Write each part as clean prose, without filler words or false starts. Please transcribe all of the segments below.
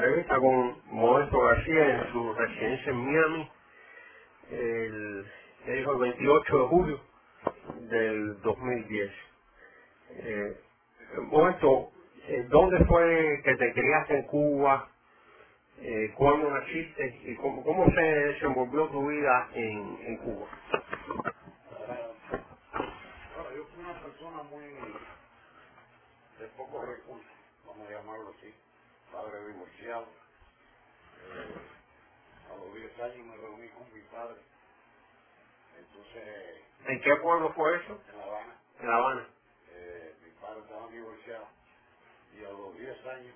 entrevista con Modesto García en su residencia en Miami, que dijo el 28 de julio del 2010. Modesto, ¿dónde fue que te criaste en Cuba? ¿Cuándo naciste? ¿Y cómo se desenvolvió tu vida en Cuba? Bueno, yo fui una persona muy de pocos recursos, vamos a llamarlo así, padre divorciado. A los 10 años me reuní con mi padre, entonces ¿En qué pueblo fue eso? en La Habana. En La Habana. Mi padre estaba divorciado y a los 10 años,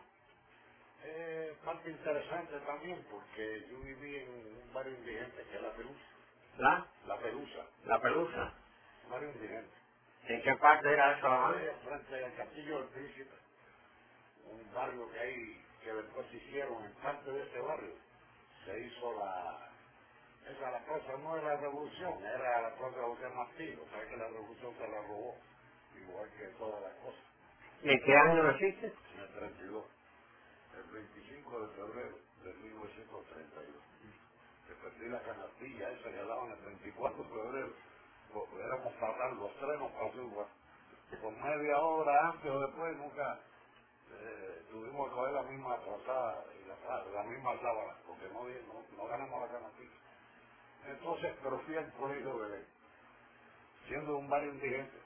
parte interesante también porque yo viví en un barrio indigente que es La Pelusa. La Pelusa, La Pelusa. un barrio indigente. ¿En qué parte era eso, La Habana? Frente al Castillo del Príncipe, un barrio que hay, que después se hicieron en parte de ese barrio. Se hizo la plaza no era la revolución, era la plaza de José Martí. O sea que la revolución se la robó, igual que todas las cosas. ¿Y en qué año naciste? En el 32, el 25 de febrero de 1932. Que perdí la canastilla esa que daban el 24 de febrero. Porque éramos fatal, los tres nos pasó igual. Por media hora antes o después nunca tuvimos que coger la misma trazada y la misma sábana, porque no ganamos la canastilla. Entonces, pero fui al colegio de ley, siendo un barrio indigente.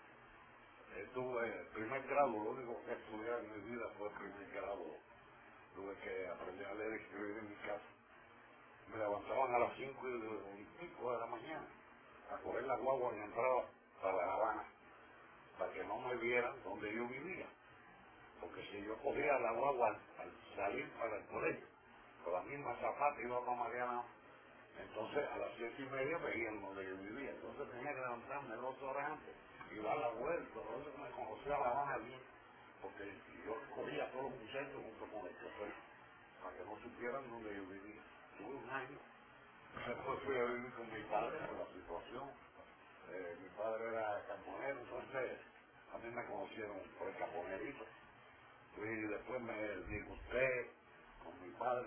Tuve primer grado, lo único que estudié en mi vida fue el primer grado. Tuve que aprender a leer y escribir en mi casa. Me levantaban a las 5:25 de la mañana a coger la guagua y entraba para La Habana, para que no me vieran donde yo vivía. Porque si yo cogía la guagua al salir para el colegio, con la misma zapata iba para Mariana, entonces a las 7:30 veían donde yo vivía. Entonces tenía que levantarme 2 horas antes y dar la vuelta. Por eso me conocía La Habana bien, porque yo cogía a todos los muchachos junto con el chofer, para que no supieran donde yo vivía. Tuve un año, después fui a vivir con mi padre por la situación. Mi padre era camponero, entonces a mí me conocieron por el camponerito. Y después me disgusté con mi padre.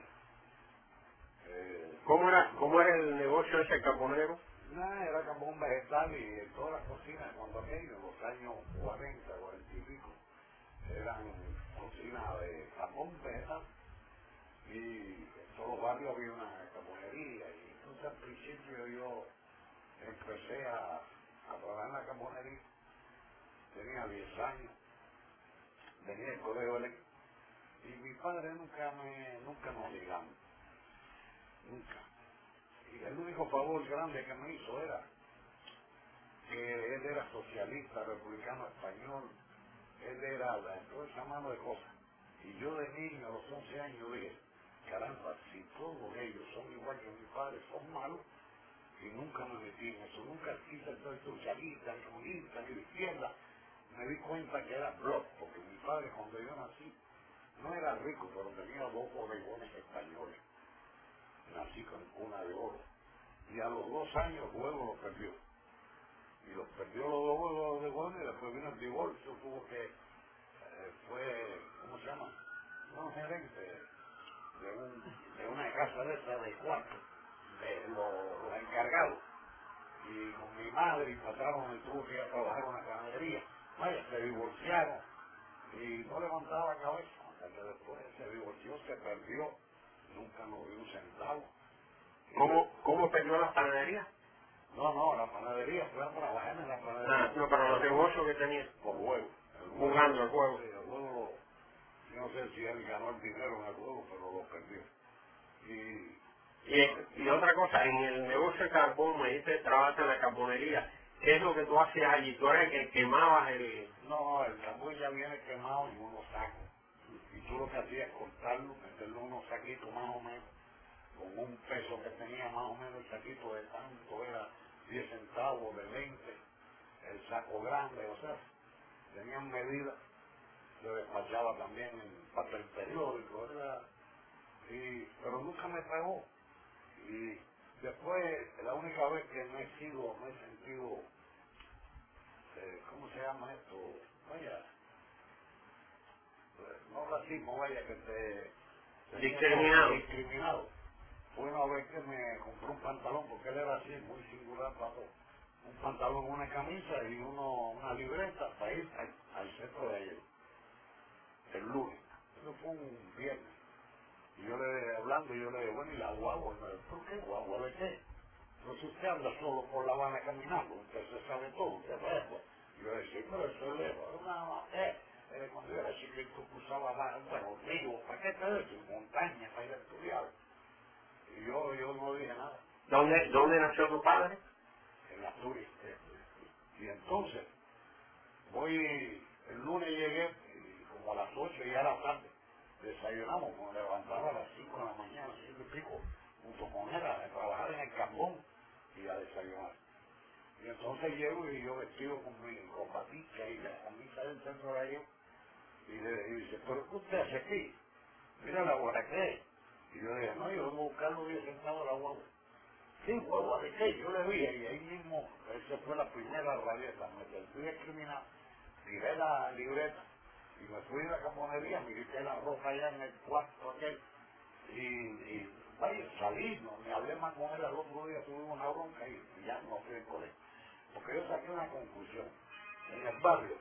¿Cómo era el negocio ese caponero? Era como un vegetal y en todas las cocinas, cuando aquello, en los años 40 y pico, eran cocinas de jamón vegetal y en todos los barrios había una caponería. Y entonces al principio yo empecé a trabajar en la caponería, tenía 10 años, venía del colegio eléctrico y mi padre nunca nos ligamos, nunca. Y el único favor grande que me hizo era que él era socialista, republicano español, él era toda esa mano de cosas. Y yo de niño, a los 11 años, dije, caramba, si todos ellos son igual que mi padre, son malos, y nunca me metí en eso, nunca quise ser socialista, ni comunista, ni de izquierda. Me di cuenta que era bloc, porque mi padre cuando yo nací no era rico, pero tenía 2 bodegones españoles. Nací con cuna de oro. Y a los 2 años luego lo perdió. Y los perdió los 2 bodegones y después vino el divorcio, tuvo que, fue, ¿cómo se llama? Un gerente de una casa de esa de cuarto, de los encargados. Y con mi madre y pasaron y tuvo que ir a trabajar en una ganadería. Vaya, se divorciaron y no levantaba la cabeza. Hasta que después se divorció, se perdió, nunca nos dio un centavo. ¿Cómo perdió la panadería? No, la panadería, fue a trabajar en la panadería. No, para los negocios que tenía. Por juego. Jugando el juego. Sí, el juego, yo no sé si él ganó el dinero en el juego, pero lo perdió. Y otra cosa, en el negocio de carbón, me dice, trabajas en la carbonería. ¿Qué es lo que tú hacías allí? ¿Tú eres el que quemabas el...? No, el carbón ya viene quemado en unos sacos. Y tú lo que hacías es cortarlo, meterlo en unos saquitos más o menos, con un peso que tenía más o menos el saquito de tanto, era 10 centavos, de 20, el saco grande, o sea, tenían medidas, se despachaba también en papel periódico, ¿verdad? Pero nunca me pegó. Y después, la única vez que me he sentido, ¿cómo se llama esto? Vaya, no racismo, vaya, que te discriminado. Discriminado. Fue una vez que me compró un pantalón, porque él era así, muy singular para todo. Un pantalón, una camisa y una libreta para ir al centro de ellos, el lunes. Eso fue un viernes. Y yo yo le dije, bueno, ¿y la guagua? Y me dijo, ¿por qué guagua? ¿De qué? Entonces usted anda solo por La Habana caminando, usted se sabe todo, usted sabe pues. Y yo decía, pero eso es lejos, cuando yo era chiquito cruzaba, bueno, ríos, ¿para qué te decir? Montañas, para ir a estudiar. Y yo no dije nada. ¿Dónde nació tu padre? En Asturias. Y entonces, el lunes llegué, y como a las 8 ya era tarde, desayunamos, nos levantaba a las 5 de la mañana, 5 y pico, junto con él a trabajar en el carbón y a desayunar. Y entonces llego y yo vestido con mi copatica y la camisa del centro de ellos, y dice, ¿pero qué usted hace aquí? Mira la guarda que es. Y yo le dije, no, yo vengo a buscarlo y he sentado a la guagua. Sí, guagua de qué, yo le dije, y ahí mismo, esa fue la primera rabieta, me sentí discriminado, tiré la libreta, y me fui a la camponería, me quité la ropa allá en el cuarto aquel, y vaya, salí, no me hablé más con él al otro día, tuvimos una bronca y ya no fui al colegio. Porque yo saqué una conclusión. En el barrio,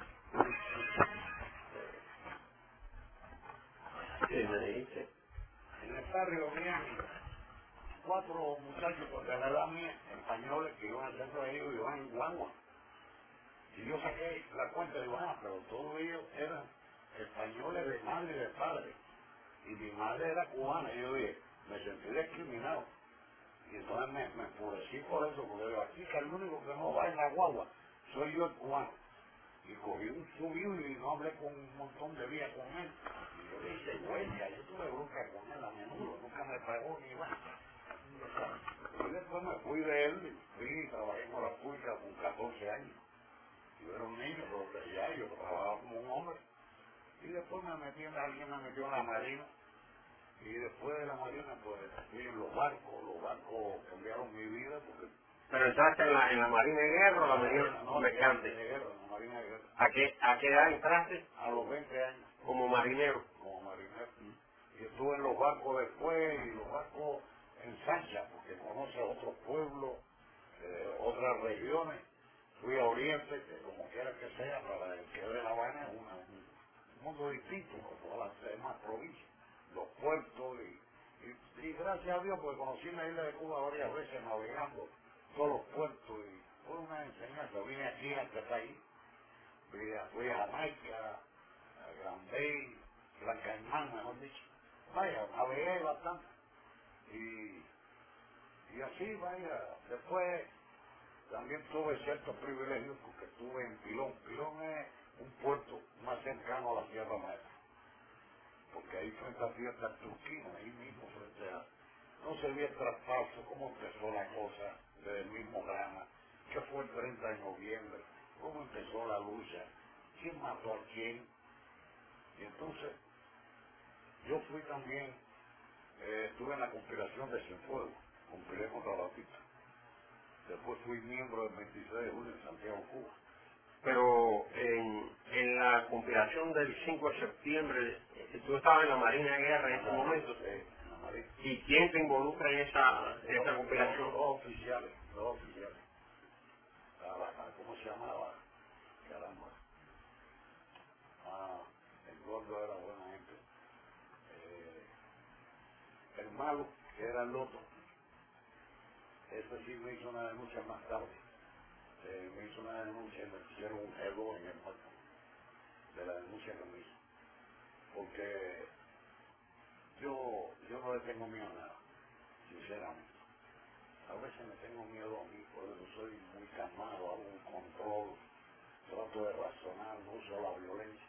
Sí, me dijiste. en el barrio había 4 muchachos de la edad mía, españoles, que iban al centro de ellos y iban en guagua. Y yo saqué la cuenta y digo, pero todos ellos eran españoles de madre y de padre. Y mi madre era cubana. Y yo dije, me sentí discriminado. Y entonces me enfurecí por eso, porque digo, aquí que el único que no va en la guagua soy yo el cubano. Y cogí un subido y no hablé con un montón de días con él. Y yo le hice huella, yo tuve bronca con él a menudo, nunca me pagó ni va. Y después me fui de él, y fui y trabajé con la pública con 14 años. Yo era un niño, pero ya yo trabajaba como un hombre. Y después alguien me metió en la marina. Y después de la marina, pues fui en los barcos cambiaron mi vida porque... ¿Pero entraste en la Marina de Guerra o la Marina Mercante? En la Marina de Guerra. ¿A qué edad entraste? A los 20 años. Como marinero. Como marinero. Y estuve en los barcos después, y los barcos en Sancha, porque conoce otros pueblos, otras regiones. Fui a Oriente, que como quiera que sea, para el que de La Habana es un mundo distinto, como todas las demás provincias, los puertos, y gracias a Dios, porque conocí la isla de Cuba varias veces navegando todos los puertos, y fue una enseñanza. Vine aquí a este país, fui a Jamaica, a Gran Bay, Blancaimán, mejor dicho. Vaya, navegué bastante. Y así, vaya, después también tuve ciertos privilegios porque estuve en Pilón. Pilón es un puerto más cercano a la Sierra Maestra, porque ahí frente a Fiesta Turquina, ahí mismo frente a... No se vio el traspaso, cómo empezó la cosa desde el mismo drama, que fue el 30 de noviembre, cómo empezó la lucha, quién mató a quién. Y entonces yo fui también, estuve en la conspiración de Cienfuegos, conspiré contra la pista. Después fui miembro del 26 de julio en Santiago, Cuba. Pero en la conspiración del 5 de septiembre, tú estabas en la Marina de Guerra en ese momento. Sí, en la Marina. ¿Y quién te involucra en esa conspiración? Dos oficiales. ¿Cómo se llamaba? Caramba. El gordo era buena gente. El malo, que era el otro, ese sí me hizo una denuncia más tarde. Me hizo una denuncia y me pusieron un G2 en el cuerpo de la denuncia que me hizo. Porque yo no le tengo miedo a nada, sinceramente. A veces me tengo miedo a mí, por eso soy muy calmado, hago un control, trato de razonar, no uso la violencia.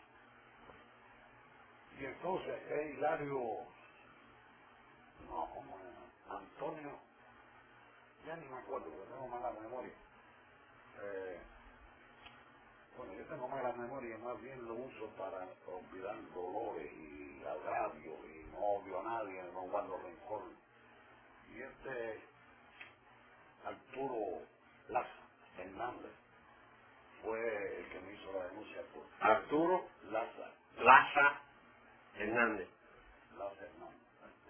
Y entonces, Hilario, no, como Antonio, ya ni me acuerdo, porque tengo mala memoria. Bueno, yo tengo mala memoria, más bien lo uso para olvidar dolores y agravios, y no odio a nadie, no guardo rencor. Y Arturo Laza Hernández fue el que me hizo la denuncia por Arturo Laza Laza Hernández. Hernández.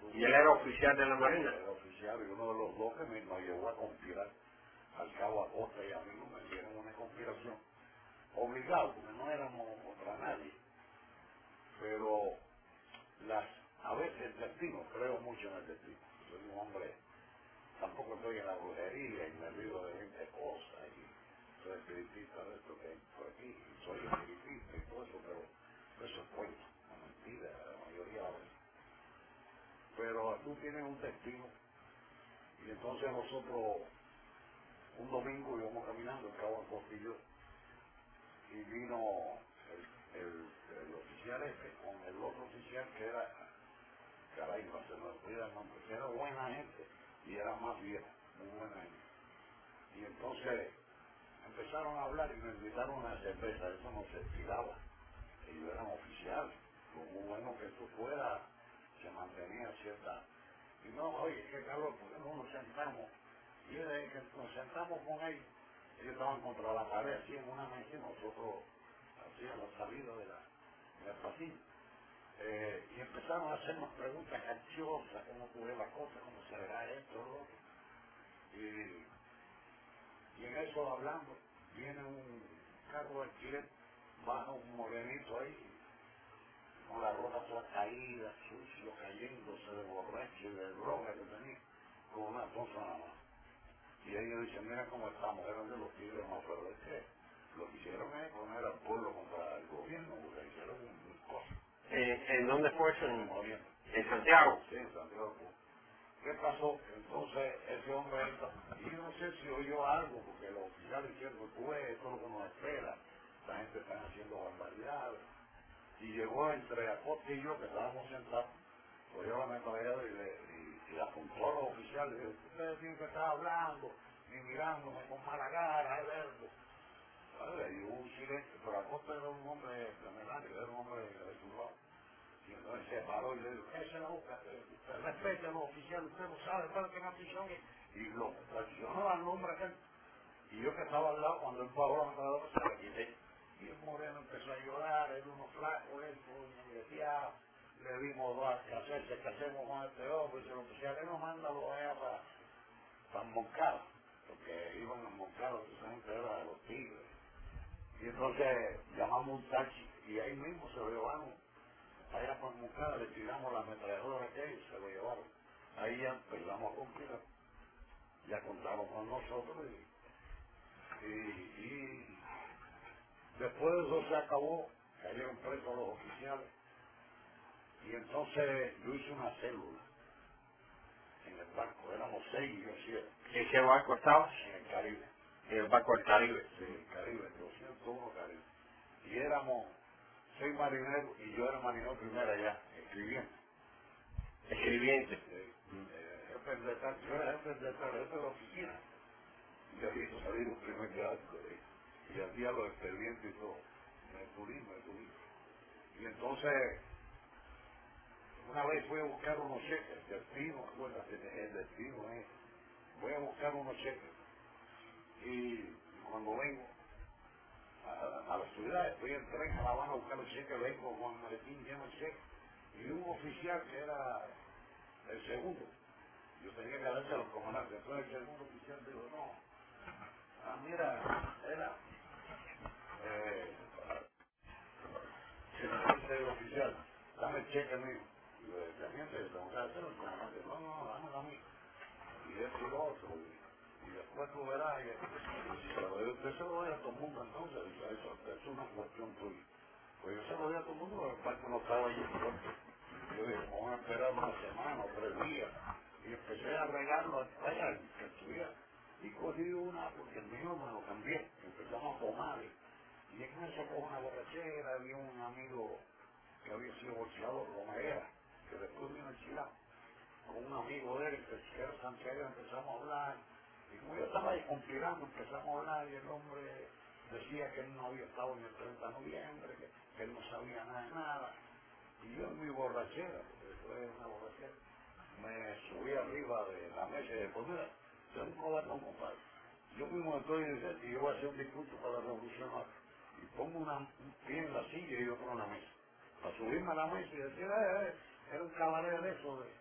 ¿Y él era oficial de la Marina? Era oficial, y uno de los dos que nos llevó a conspirar al cabo Acosta y a mí nos metieron una conspiración obligado, porque no éramos contra nadie, pero a veces el destino, creo mucho en el destino. Soy un hombre, tampoco estoy en la brujería y me río de 20 cosas y soy espiritista de esto que hay por aquí, y soy espiritista y todo eso, pero eso es cuento, es mentira la mayoría de las veces. Pero tú tienes un destino, y entonces nosotros un domingo íbamos caminando en Cabo Costillo y vino el oficial ese con el otro oficial que era, caray, no se me olvida el nombre, que era buena gente y era más viejo, muy buena gente. Y entonces empezaron a hablar y me invitaron a una cerveza, eso no se tiraba, ellos eran oficiales, lo muy bueno que esto fuera, se mantenía cierta. Y no, oye, qué calor, porque no nos sentamos. Y desde que nos sentamos con ellos estaban contra la pared, así en una mesa, y nosotros hacíamos la salida del pasillo. Y empezaron a hacernos preguntas capciosas, cómo tú ves la cosa, cómo se verá esto, lo otro. Y en eso hablando, viene un carro de alquiler, baja un morenito ahí, con la ropa toda caída, sucio, cayéndose de borracho y de droga que tenía, con una tos nada más. Y ellos dicen, mira cómo estamos, eran de los tigres más feroces. Lo que hicieron es poner al pueblo contra el gobierno, porque hicieron un cosa. ¿En dónde fue eso? Oriente. ¿En Santiago? Sí, en Santiago. ¿Qué pasó? Entonces ese hombre entra, y yo no sé si oyó algo, porque los oficiales dijeron, tú ves, esto es lo que nos espera, la gente está haciendo barbaridades. Y llegó entre Acosta y yo, que estábamos sentados, cogió la metralleta y apuntó a los oficiales, y dijo, ustedes tienen que estar hablando, y mirándome con mala cara, Alberto. Y hubo un silencio, pero Acosta era un hombre temerario, era un hombre de su lado. Y entonces se paró y le dijo, esa es la boca, respete a los oficiales, usted no sabe, para que una prisión. Y lo traicionó al nombre aquel. Y yo que estaba al lado, cuando él pagó la metralleta, se la quité. Y el moreno empezó a llorar, él uno flaco, él fue negreteado. Le dimos dos cassettes, ¿qué hacemos con este hombre? Y el oficial, él nos manda los allá para Moncada, porque iban a Moncada, esa gente era de los tigres. Y entonces llamamos un taxi y ahí mismo se lo llevaron allá para Moncada, le tiramos la ametralladora aquella y se lo llevaron. Ahí ya empezamos a cumplir, ya contaron con nosotros y después de eso se acabó, cayeron presos los oficiales y entonces yo hice una célula en el barco, éramos 6 y yo 7. ¿En qué barco estabas? En el Caribe. En el barco del Caribe. Sí, el Caribe, 201 Caribe. Y éramos 6 marineros y yo era marinero primero allá, escribiendo. Escribiente. Jefe de tal, yo era jefe de tal, jefe de la oficina. Y había salido primer grado y hacía los expedientes y todo. Me pulí. Y entonces, una vez fui a buscar unos cheques, el destino, acuérdate, el destino es, voy a buscar unos cheques. Y cuando vengo a la ciudad, estoy en tren a La Habana a buscar los cheques, vengo con el maletín lleno de cheques. Y un oficial que era el segundo, yo tenía que darse a los comandantes, entonces el segundo oficial dijo, no, mira, era, el oficial, dame el cheque mío. Y el teniente le preguntaba, ¿qué es el comandante? No, dame a mí. Y esto y lo otro. Y después tú verás, usted se lo doy a todo el mundo entonces, eso es una cuestión tuya. Pues yo se lo doy a todo el mundo, pero el parque no estaba allí pronto. Yo dije, vamos a esperar una semana o 3 días. Y empecé a regarlo allá, que estuviera. Y cogí una, porque el mío me lo cambié. Empezamos a tomar. Y en eso con una borrachera, había un amigo que había sido boxeador, Romera, que después vino a Chilán, con un amigo de él, que era Santiago, empezamos a hablar. Y como yo estaba ahí conspirando, empezamos a hablar y el hombre decía que él no había estado en el 30 de noviembre, que él no sabía nada de nada. Y yo en mi borrachera, porque fue una borrachera, me subí arriba de la mesa y dije, pues mira, yo nunca voy a tomar, compadre. Yo mismo estoy diciendo, y yo voy a hacer un discurso para la revolución. Y pongo un pie en la silla y otro en la mesa. Para subirme a la mesa y decir, era un cabaret de eso,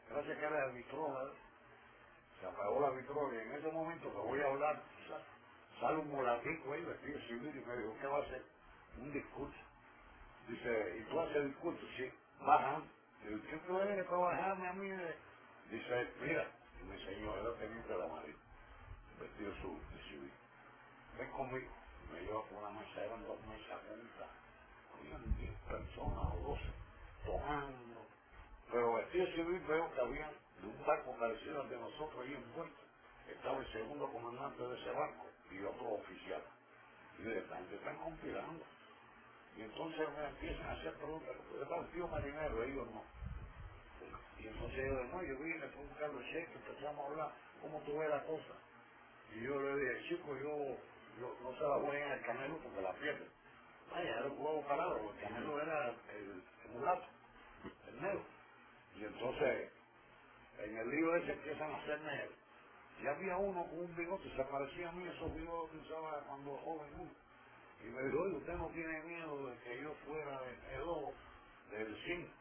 gracias que era de vitrola, se apagó la vitrola y en ese momento que voy a hablar, sale un molatico ahí vestido civil y me dijo, ¿qué va a hacer? Un discurso. Dice, ¿y tú haces discurso? Sí, bajan. Digo, ¿qué tú eres para bajarme a mí? Dice, mira, y me enseñó, era teniente de la Marina, vestido de civil. Ven conmigo. Me lleva por una mesa, eran 2 mesas juntas, habían 10 personas o 12, tomando. Pero vestido civil veo que había de un barco parecido al de nosotros ahí en puerto. Estaba el segundo comandante de ese barco y otro oficial. Y de repente están conspirando. Y entonces me empiezan a hacer preguntas, porque estaba un tío marinero, ellos no. Y entonces yo vine, fue un Carlos Cheque, empezamos a hablar, ¿cómo tú ves la cosa? Y yo le dije, chico, yo no se la voy en el Canelo porque la pierde. Vaya, era un juego parado, el Canelo era el mulato, el negro. Y entonces, en el lío ese empiezan a hacerme, y había uno con un bigote, se parecía a mí, esos bigotes que usaba cuando joven uno. Y me dijo, oye, usted no tiene miedo de que yo fuera del CIN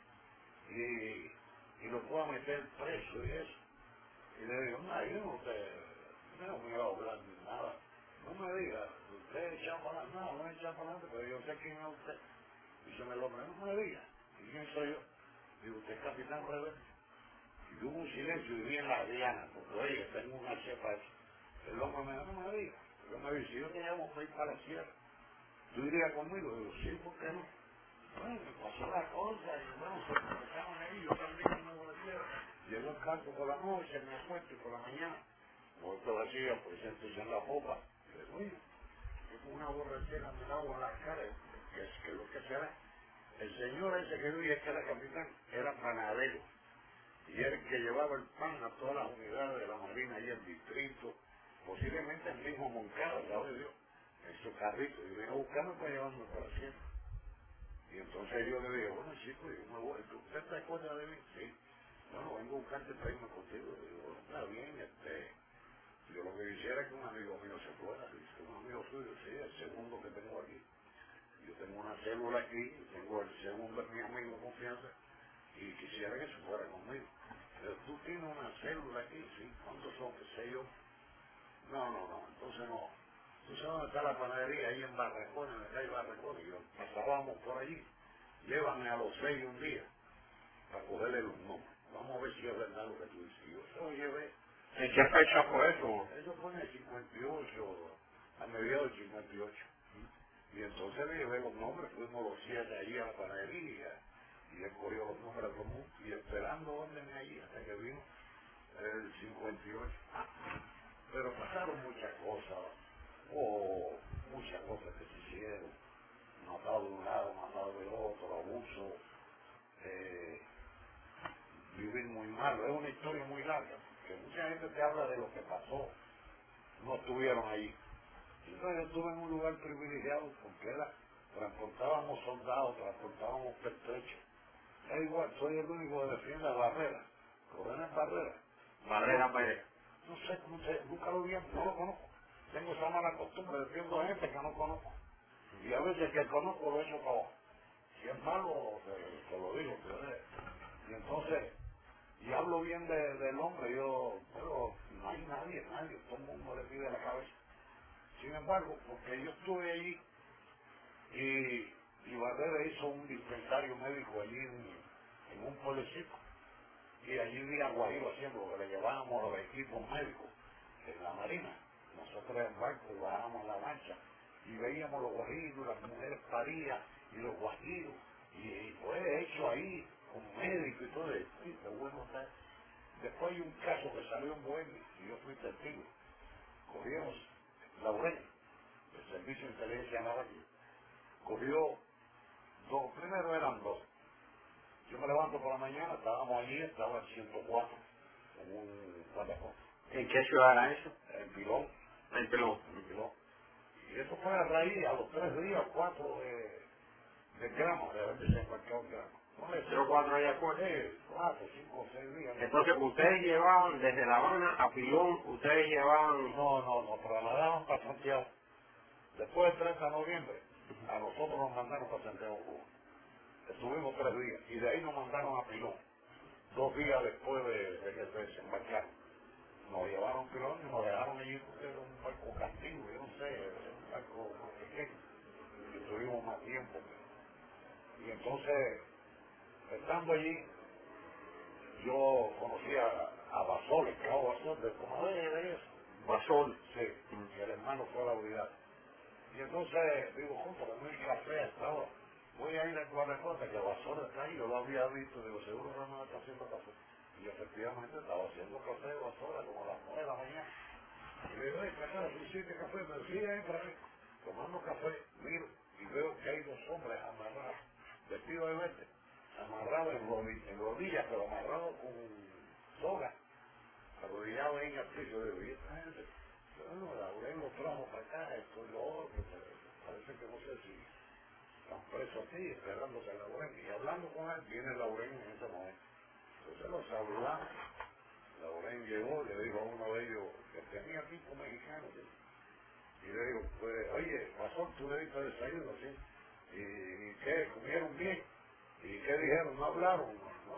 y lo pueda meter preso y eso. Y le digo, no, yo no me iba a hablar ni nada. No me diga, usted echa para adelante, no echa para adelante, pero yo sé quién es usted. Dice el hombre, no me diga, ¿y quién soy yo? Digo, usted es capitán rebelde. Y hubo un silencio y vi en la diana, porque oye, tengo una chepa aquí. El hombre me dijo, no me diga. Yo me dice, si yo te llamo para ir para la sierra, ¿tú irías conmigo? Digo, sí, ¿por qué no? Bueno, me pasó la cosa y bueno, se empezaron ahí, yo también me voy a la sierra. Llegó el campo por la noche, me acuesto y por la mañana. Voy por la silla, pues entonces en la popa. Y digo, oye, yo con una borrachera me lavo en la cara, que es lo que será. El señor ese que vivía, que era capitán, era panadero. Y era el que llevaba el pan a todas las unidades de la Marina y el distrito, posiblemente el mismo Moncada, ¿sabe Dios? En su carrito. Y vino a buscarme para llevarme para la sierra. Y entonces yo le dije, bueno chico, yo me voy, ¿usted te acuerda de mí? Sí. Bueno, vengo a buscarte para irme contigo. Y digo, está bien, yo lo que quisiera es que un amigo mío se fuera. Dice, un amigo suyo, sí, el segundo que tengo aquí. Yo tengo una célula aquí, tengo el segundo, es mi amigo de confianza, y quisiera que se fuera conmigo. Pero tú tienes una célula aquí, sí, ¿cuántos son? ¿Qué sé yo? No, entonces no. ¿Tú sabes dónde está la panadería? Ahí en Barracón, en la calle Barracón, y yo pasábamos por allí. Llévame a los 6 un día para cogerle los nombres. Vamos a ver si es verdad lo que tú dices. Y yo se lo llevé. ¿En qué fecha fue eso? Eso fue en el 58, a mediados del 58. Y entonces le llevé los nombres, fuimos los 7 allí a la panadería y él cogió los nombres comunes y esperando orden allí hasta que vino el 58. Pero pasaron muchas cosas, muchas cosas que se hicieron, matado de un lado, matado del otro, abuso, vivir muy mal, es una historia muy larga, que mucha gente te habla de lo que pasó, no estuvieron allí. Entonces yo estuve en un lugar privilegiado porque transportábamos soldados, transportábamos pertrechos. Es igual, soy el único que defiende Barrera, Coronel Barrera. Barrera Pérez. No sé, nunca lo vi, no lo conozco. Tengo esa mala costumbre, defiendo a gente que no conozco. Y a veces que conozco lo echo para abajo. Si es malo, te lo digo. Y entonces, y hablo bien del hombre, pero no hay nadie, todo el mundo le pide la cabeza. Sin embargo, porque yo estuve allí y Barrera hizo un dispensario médico allí en un pueblecito. Y allí vi a Guajiro haciendo lo que le llevábamos los equipos médicos en la Marina. Nosotros en barco y bajábamos la lancha y veíamos los guajiros, las mujeres parían y los guajiros. Y fue hecho ahí con médico y todo eso. Sí, qué bueno está. Después hay un caso que salió en Bohemia y yo fui testigo. Cogimos Laurel, el servicio de inteligencia naval, cogió primero eran 2. Yo me levanto por la mañana, estábamos allí, estaba el 104, en un guardacón. ¿En qué ciudad era eso? En Pilón. En Pilón. En Pilón. Y eso fue a raíz, a los 3 días, 4 de gramos, de haber desembarcado el gramo. No le 04 allá después. 4, 5, 6 días. Entonces, ustedes llevaban desde La Habana a Pilón, ustedes llevaban... No, trasladaban para Santiago. Después del 30 de noviembre, a nosotros nos mandaron para Santiago, Cuba. Estuvimos 3 días y de ahí nos mandaron a Pilón. 2 días después de que se desembarcaron. Nos llevaron pilón y nos dejaron allí porque era un barco castigo, yo no sé, un barco más pequeño, y tuvimos más tiempo. Y entonces, estando allí, yo conocí a Basol, el cabo Basol, de Comadre de eso. Basol. Sí, que el hermano fue a la unidad. Y entonces, digo, junto con el café hasta ahora, voy a ir a Guanajuato, que Basol está ahí, yo lo había visto, digo, seguro que no está haciendo café. Y efectivamente estaba haciendo café Basol como a las 9 de la mañana. Y le digo, para acá, ¿tú hiciste café? Me decía, para ahí, tomando café, miro, y veo que hay 2 hombres amarrados, vestidos de verde, amarrados en rodillas, pero amarrados con soga, arrodillados en el piso. Digo, ¿y esta gente? Bueno, Laurel lo trajo para acá, esto y lo otro, parece que no sé si están presos aquí, esperándose a Laurel. Y hablando con él, viene Laurel en ese momento. Entonces los saludamos. Laurel llegó, le dijo a uno de ellos, que tenía tipo mexicano, y le digo, pues, oye, Pastor, tú le diste desayuno, ¿sí? ¿Y qué? ¿Comieron bien? ¿Y qué dijeron? ¿No hablaron?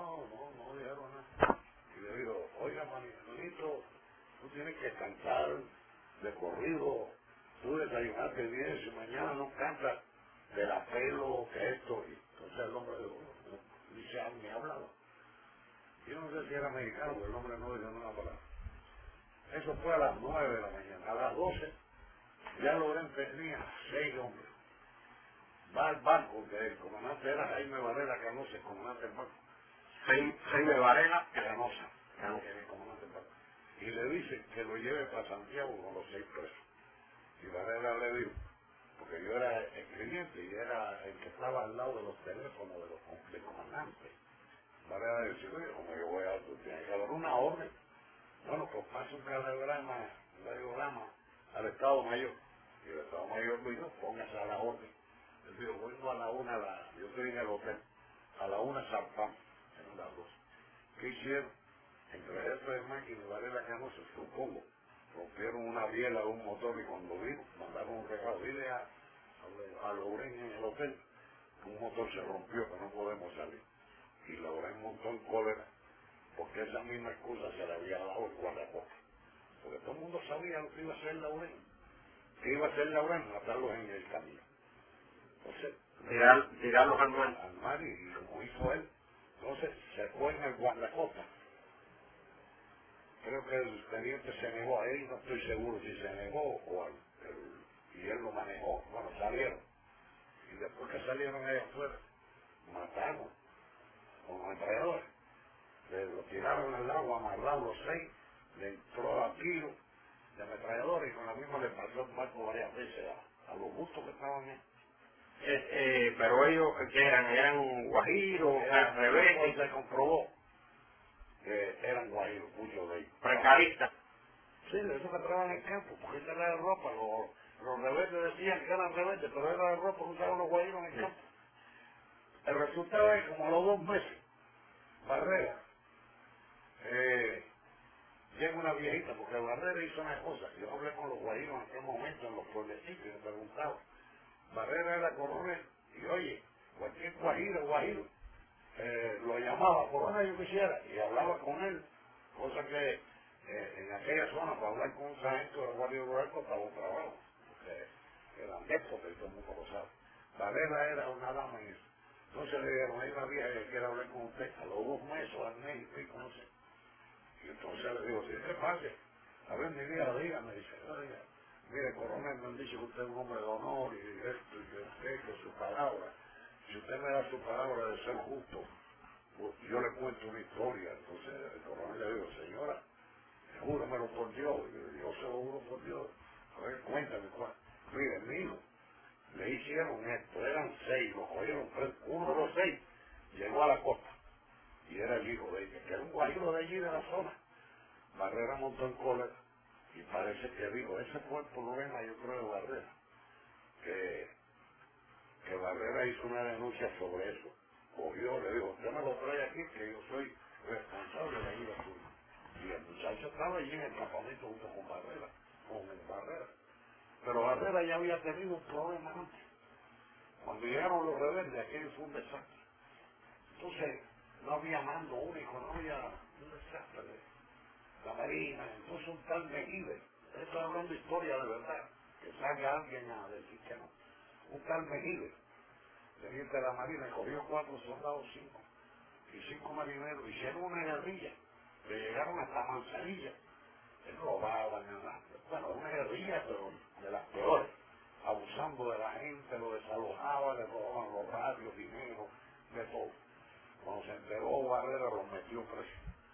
No dijeron nada. Y le digo, oiga, manito, tú tienes que cantar de corrido, tú desayunaste bien, si mañana no cantas de la pelo, que esto, y entonces el hombre dice, me ha hablado. Yo no sé si era mexicano, pero el hombre no dijo una palabra. Eso fue a las 9 de la mañana. A las 12 ya Loren tenía 6 hombres. Va al barco, que el comandante era Jaime Varela Canosa, el comandante del barco. Jaime Varela Canosa, el comandante del barco. Y le dice que lo lleve para Santiago con los 6 presos. Y Varela le dijo, porque yo era el cliente y era el que estaba al lado de los teléfonos del comandante. Varela le dice, oye, como yo voy a, tú tienes que dar una orden. Bueno, pues pasa un radiograma al Estado Mayor. Y el Estado Mayor me dijo, póngase a la orden. Él dijo, vengo a la 1, yo estoy en el hotel, a la 1 zarpamos, en las 2. ¿Qué hicieron? Entre el jefe de máquina y Varela Canosa, supongo, rompieron una biela de un motor y cuando vino, mandaron un regalo, dile a Loren en el hotel, un motor se rompió, que no podemos salir. Y Loren montó en cólera, porque esa misma excusa se le había dado el guardacosta. Porque todo el mundo sabía lo que iba a hacer Laurén. ¿Qué iba a hacer Laurén? Matarlos en el camino. Entonces, tirarlos al mar. Al mar y como hizo él. Entonces, se fue en el guardacosta. Creo que el teniente se negó a él, no estoy seguro si se negó o y él lo manejó. Bueno, salieron. Y después que salieron ellos afuera, mataron con los ametralladores. Lo tiraron al agua, amarraron los 6, le entró a tiro de ametralladores y con la misma le pasó el barco varias veces a los justos que estaban ahí. Pero ellos, ¿qué eran guajiros, rebeldes? Se comprobó que eran guajiros, muchos de ellos. Precaristas. Sí, de esos que trabajan en el campo, porque esa era de ropa, los rebeldes decían que eran rebeldes, pero era de ropa que usaban los guajiros en el campo. El resultado es como a los 2 meses, Barrera, llega una viejita, porque Barrera hizo una cosa, yo hablé con los guajiros en aquel momento, en los pueblecitos, y me preguntaba, Barrera era coronel, y oye, cualquier guajiro, lo llamaba, coronel yo quisiera, y hablaba con él, cosa que en aquella zona, para hablar con un sargento de la Guardia Rural, costaba un trabajo, porque eran déspotas y todo el mundo lo sabe. Barrera era una dama en eso. Entonces le dijeron, hay una vieja que quiere hablar con usted, a los 2 meses, al mes y pico, no sé. Y entonces le digo, si ¿qué pasa? A ver, mi vida, dígame, dice, oiga, mire, coronel, me han dicho que usted es un hombre de honor y esto y que su palabra. Si usted me da su palabra de ser justo, pues yo le cuento una historia. Entonces el coronel le digo, señora, júramelo por Dios. Y yo se lo juro por Dios. A ver, cuéntame cuál. Mire, mi hijo, le hicieron esto, eran 6, lo cogieron 3, uno de los 6 llegó a la costa. Y era el hijo de ella, que era un guajiro de allí de la zona. Barrera montó en cólera y parece que dijo, ese fue el problema, yo creo, de Barrera, que Barrera hizo una denuncia sobre eso. Cogió, le dijo, usted me lo trae aquí, que yo soy responsable de la vida suya. Y el muchacho estaba allí en el campamento junto con Barrera. Pero Barrera ya había tenido un problema antes. Cuando llegaron los rebeldes, aquello fue un desastre. Entonces, no había mando único, no había un desastre. La Marina, entonces un tal Mejide, estoy hablando de historia de verdad, que salga alguien a decir que no. Un tal Mejide, teniente de la Marina, cogió 4 soldados, 5 y 5 marineros, hicieron una guerrilla, le llegaron hasta Manzanilla, les robaban, bueno, una guerrilla, pero de las peores, abusando de la gente, lo desalojaban, le robaban los radios, dinero, de todo. Cuando se enteró Barrera, los metió presos.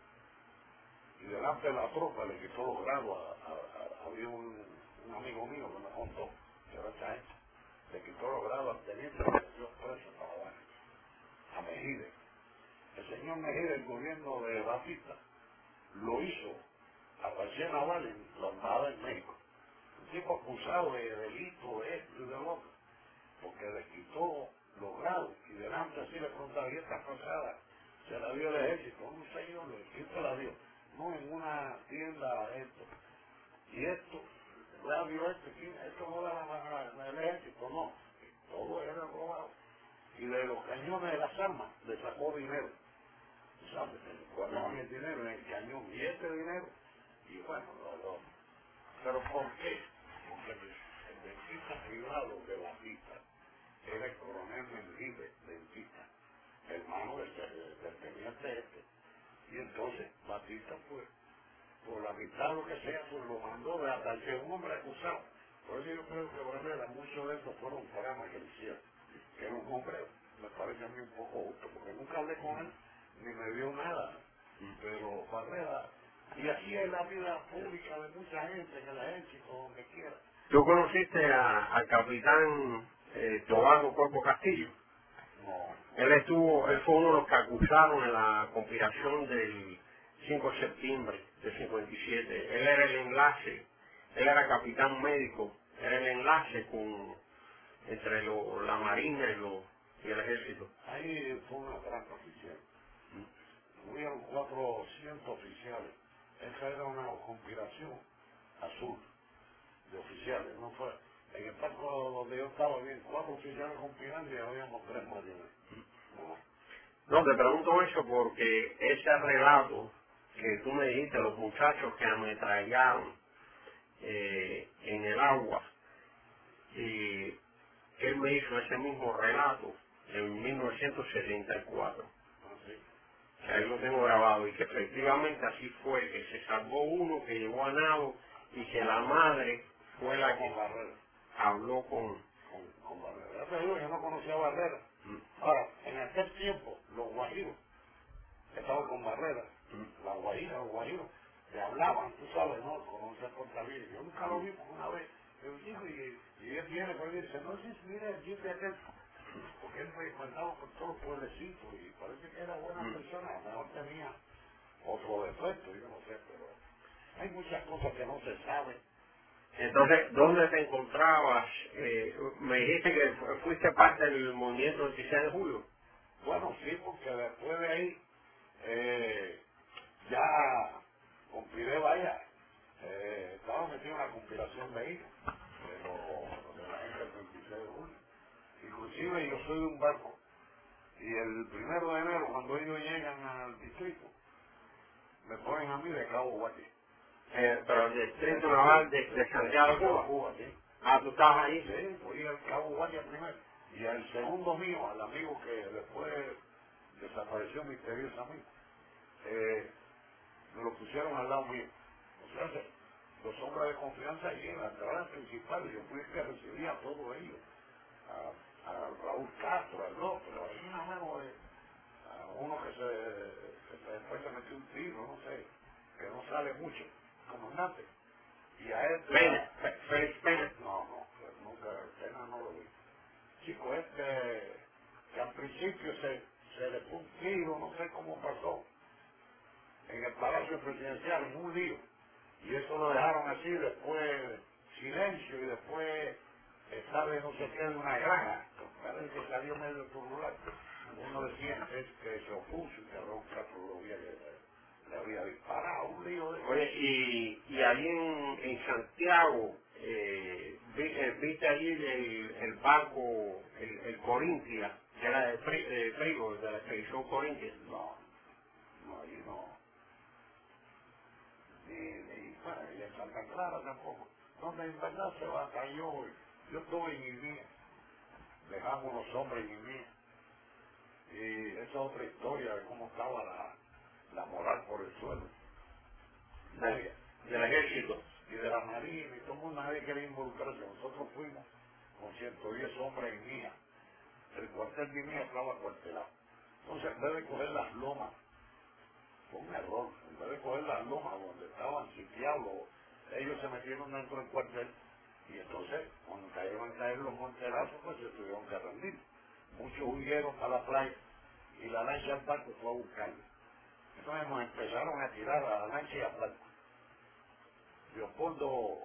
Y delante de la tropa le quitó los grados había un amigo mío que me contó, que era esta gente, le quitó los grados al teniente, lo metió preso para abajo, a Mejide. El señor Mejide, el gobierno de Batista, lo hizo a Policía Naval en la embajada en México. Un tipo acusado de delito, de esto y de lo otro, porque le quitó los grados y delante así le preguntaba, ¿y esta pasada se la dio el ejército? Un señor, ¿quién se la dio? No, en una tienda esto. Y esto, radio esto no era el ejército, no. Todo era robado. Y de los cañones de las armas le sacó dinero. ¿Sabes? Guardaban el dinero en el cañón y este dinero. Y bueno, pero ¿por qué? Porque el dentista privado de Batista era el coronel Mejide, dentista, hermano del teniente este. Y entonces Batista, pues, por la mitad lo que sea, pues lo mandó de hasta que un hombre acusado. Por eso yo creo que Barrera, muchos de estos fueron programas que le hicieron, que era un hombre, me parece a mí un poco justo, porque nunca hablé con él, ni me dio nada. Pero Barrera, y así es la vida pública de mucha gente, en el ejército, donde quiera. ¿Tú conociste al capitán Tobago Corpo Castillo? No. Él fue uno de los que acusaron en la conspiración del 5 de septiembre de 57. Él era el enlace, él era capitán médico, era el enlace entre la Marina y el Ejército. Ahí fue una trampa oficial. Hubieron 400 oficiales. Esa era una conspiración azul de oficiales, no fue. En el barco donde yo estaba bien, 4 oficiales conspirando y habíamos 3 marines. No, te pregunto eso porque ese relato que tú me dijiste, los muchachos que ametrallaron en el agua, y él me hizo ese mismo relato en 1974. Ahí lo tengo grabado y que efectivamente así fue, que se salvó uno que llegó a nado y que la madre fue la que habló con Barrera. Ya te digo, yo no conocía a Barrera. Ahora, en aquel tiempo, los guajiros que estaban con Barrera, los guajiros, le hablaban, tú sabes, ¿no? Como se porta bien. Yo nunca lo vi una vez. Yo digo, y él viene por ahí y dice, no, sí, mira, el jeep de aquel. Porque él me mandaba por todos los pueblecitos y parece que era buena persona, a lo mejor tenía otro defecto, yo no sé, pero hay muchas cosas que no se saben. Entonces, ¿dónde te encontrabas? Me dijiste que fuiste parte del movimiento del 16 de julio. Bueno, sí, porque después de ahí, ya conspiré, vaya, estaba metido en la conspiración de ahí, de la gente del 26 de julio. Inclusive yo soy de un barco, y el 1 de enero, cuando ellos llegan al distrito, me ponen a mí de Cabo Guardia. Pero el distrito naval de Santiago de Cuba, sí. Ah, ¿tú estabas ahí? Sí, fui al Cabo Guardia primero. Y al segundo mío, al amigo que después desapareció misteriosamente, me lo pusieron al lado mío. O sea, los hombres de confianza allí en la entrada principal, yo fui el que recibía a todos ellos. A Raúl Castro, al otro, ahí nada menos a uno que después se metió un tiro, no sé, que no sale mucho, comandante. Y a él... Félix Pena. No, pues nunca, Pena no lo vi. Chico, que al principio se le fue un tiro, no sé cómo pasó, en el Palacio Presidencial, en un lío. Y eso lo dejaron así, después silencio, y después sale no sé qué de una granja, parece que salió medio turbulento. Uno decía que se opuso y que Raúl Castro lo había, le había disparado, un lío de... Oye, y allí en Santiago, viste allí el barco, el Corintia, que era de primo de la expedición corintia. No, no, ahí no. Bueno, y en Santa Clara tampoco. Donde en verdad se batalló. Yo estuve en Guinea, dejamos los hombres en Guinea. Y esa es otra historia de cómo estaba la moral por el suelo. Del ejército. Y de la marina, y todo el mundo, nadie quería involucrarse. Nosotros fuimos con 110 hombres en Guinea. El cuartel de Guinea estaba cuartelado. Entonces, en vez de coger las lomas, fue un error, en vez de coger las lomas donde estaban sitiados, ellos se metieron dentro del cuartel y entonces, cuando cayeron a caer los monterazos, pues se tuvieron que rendir. Muchos huyeron para la playa y la lancha al barco fue a buscarlos. Entonces nos empezaron a tirar a la lancha y al barco. Leopoldo,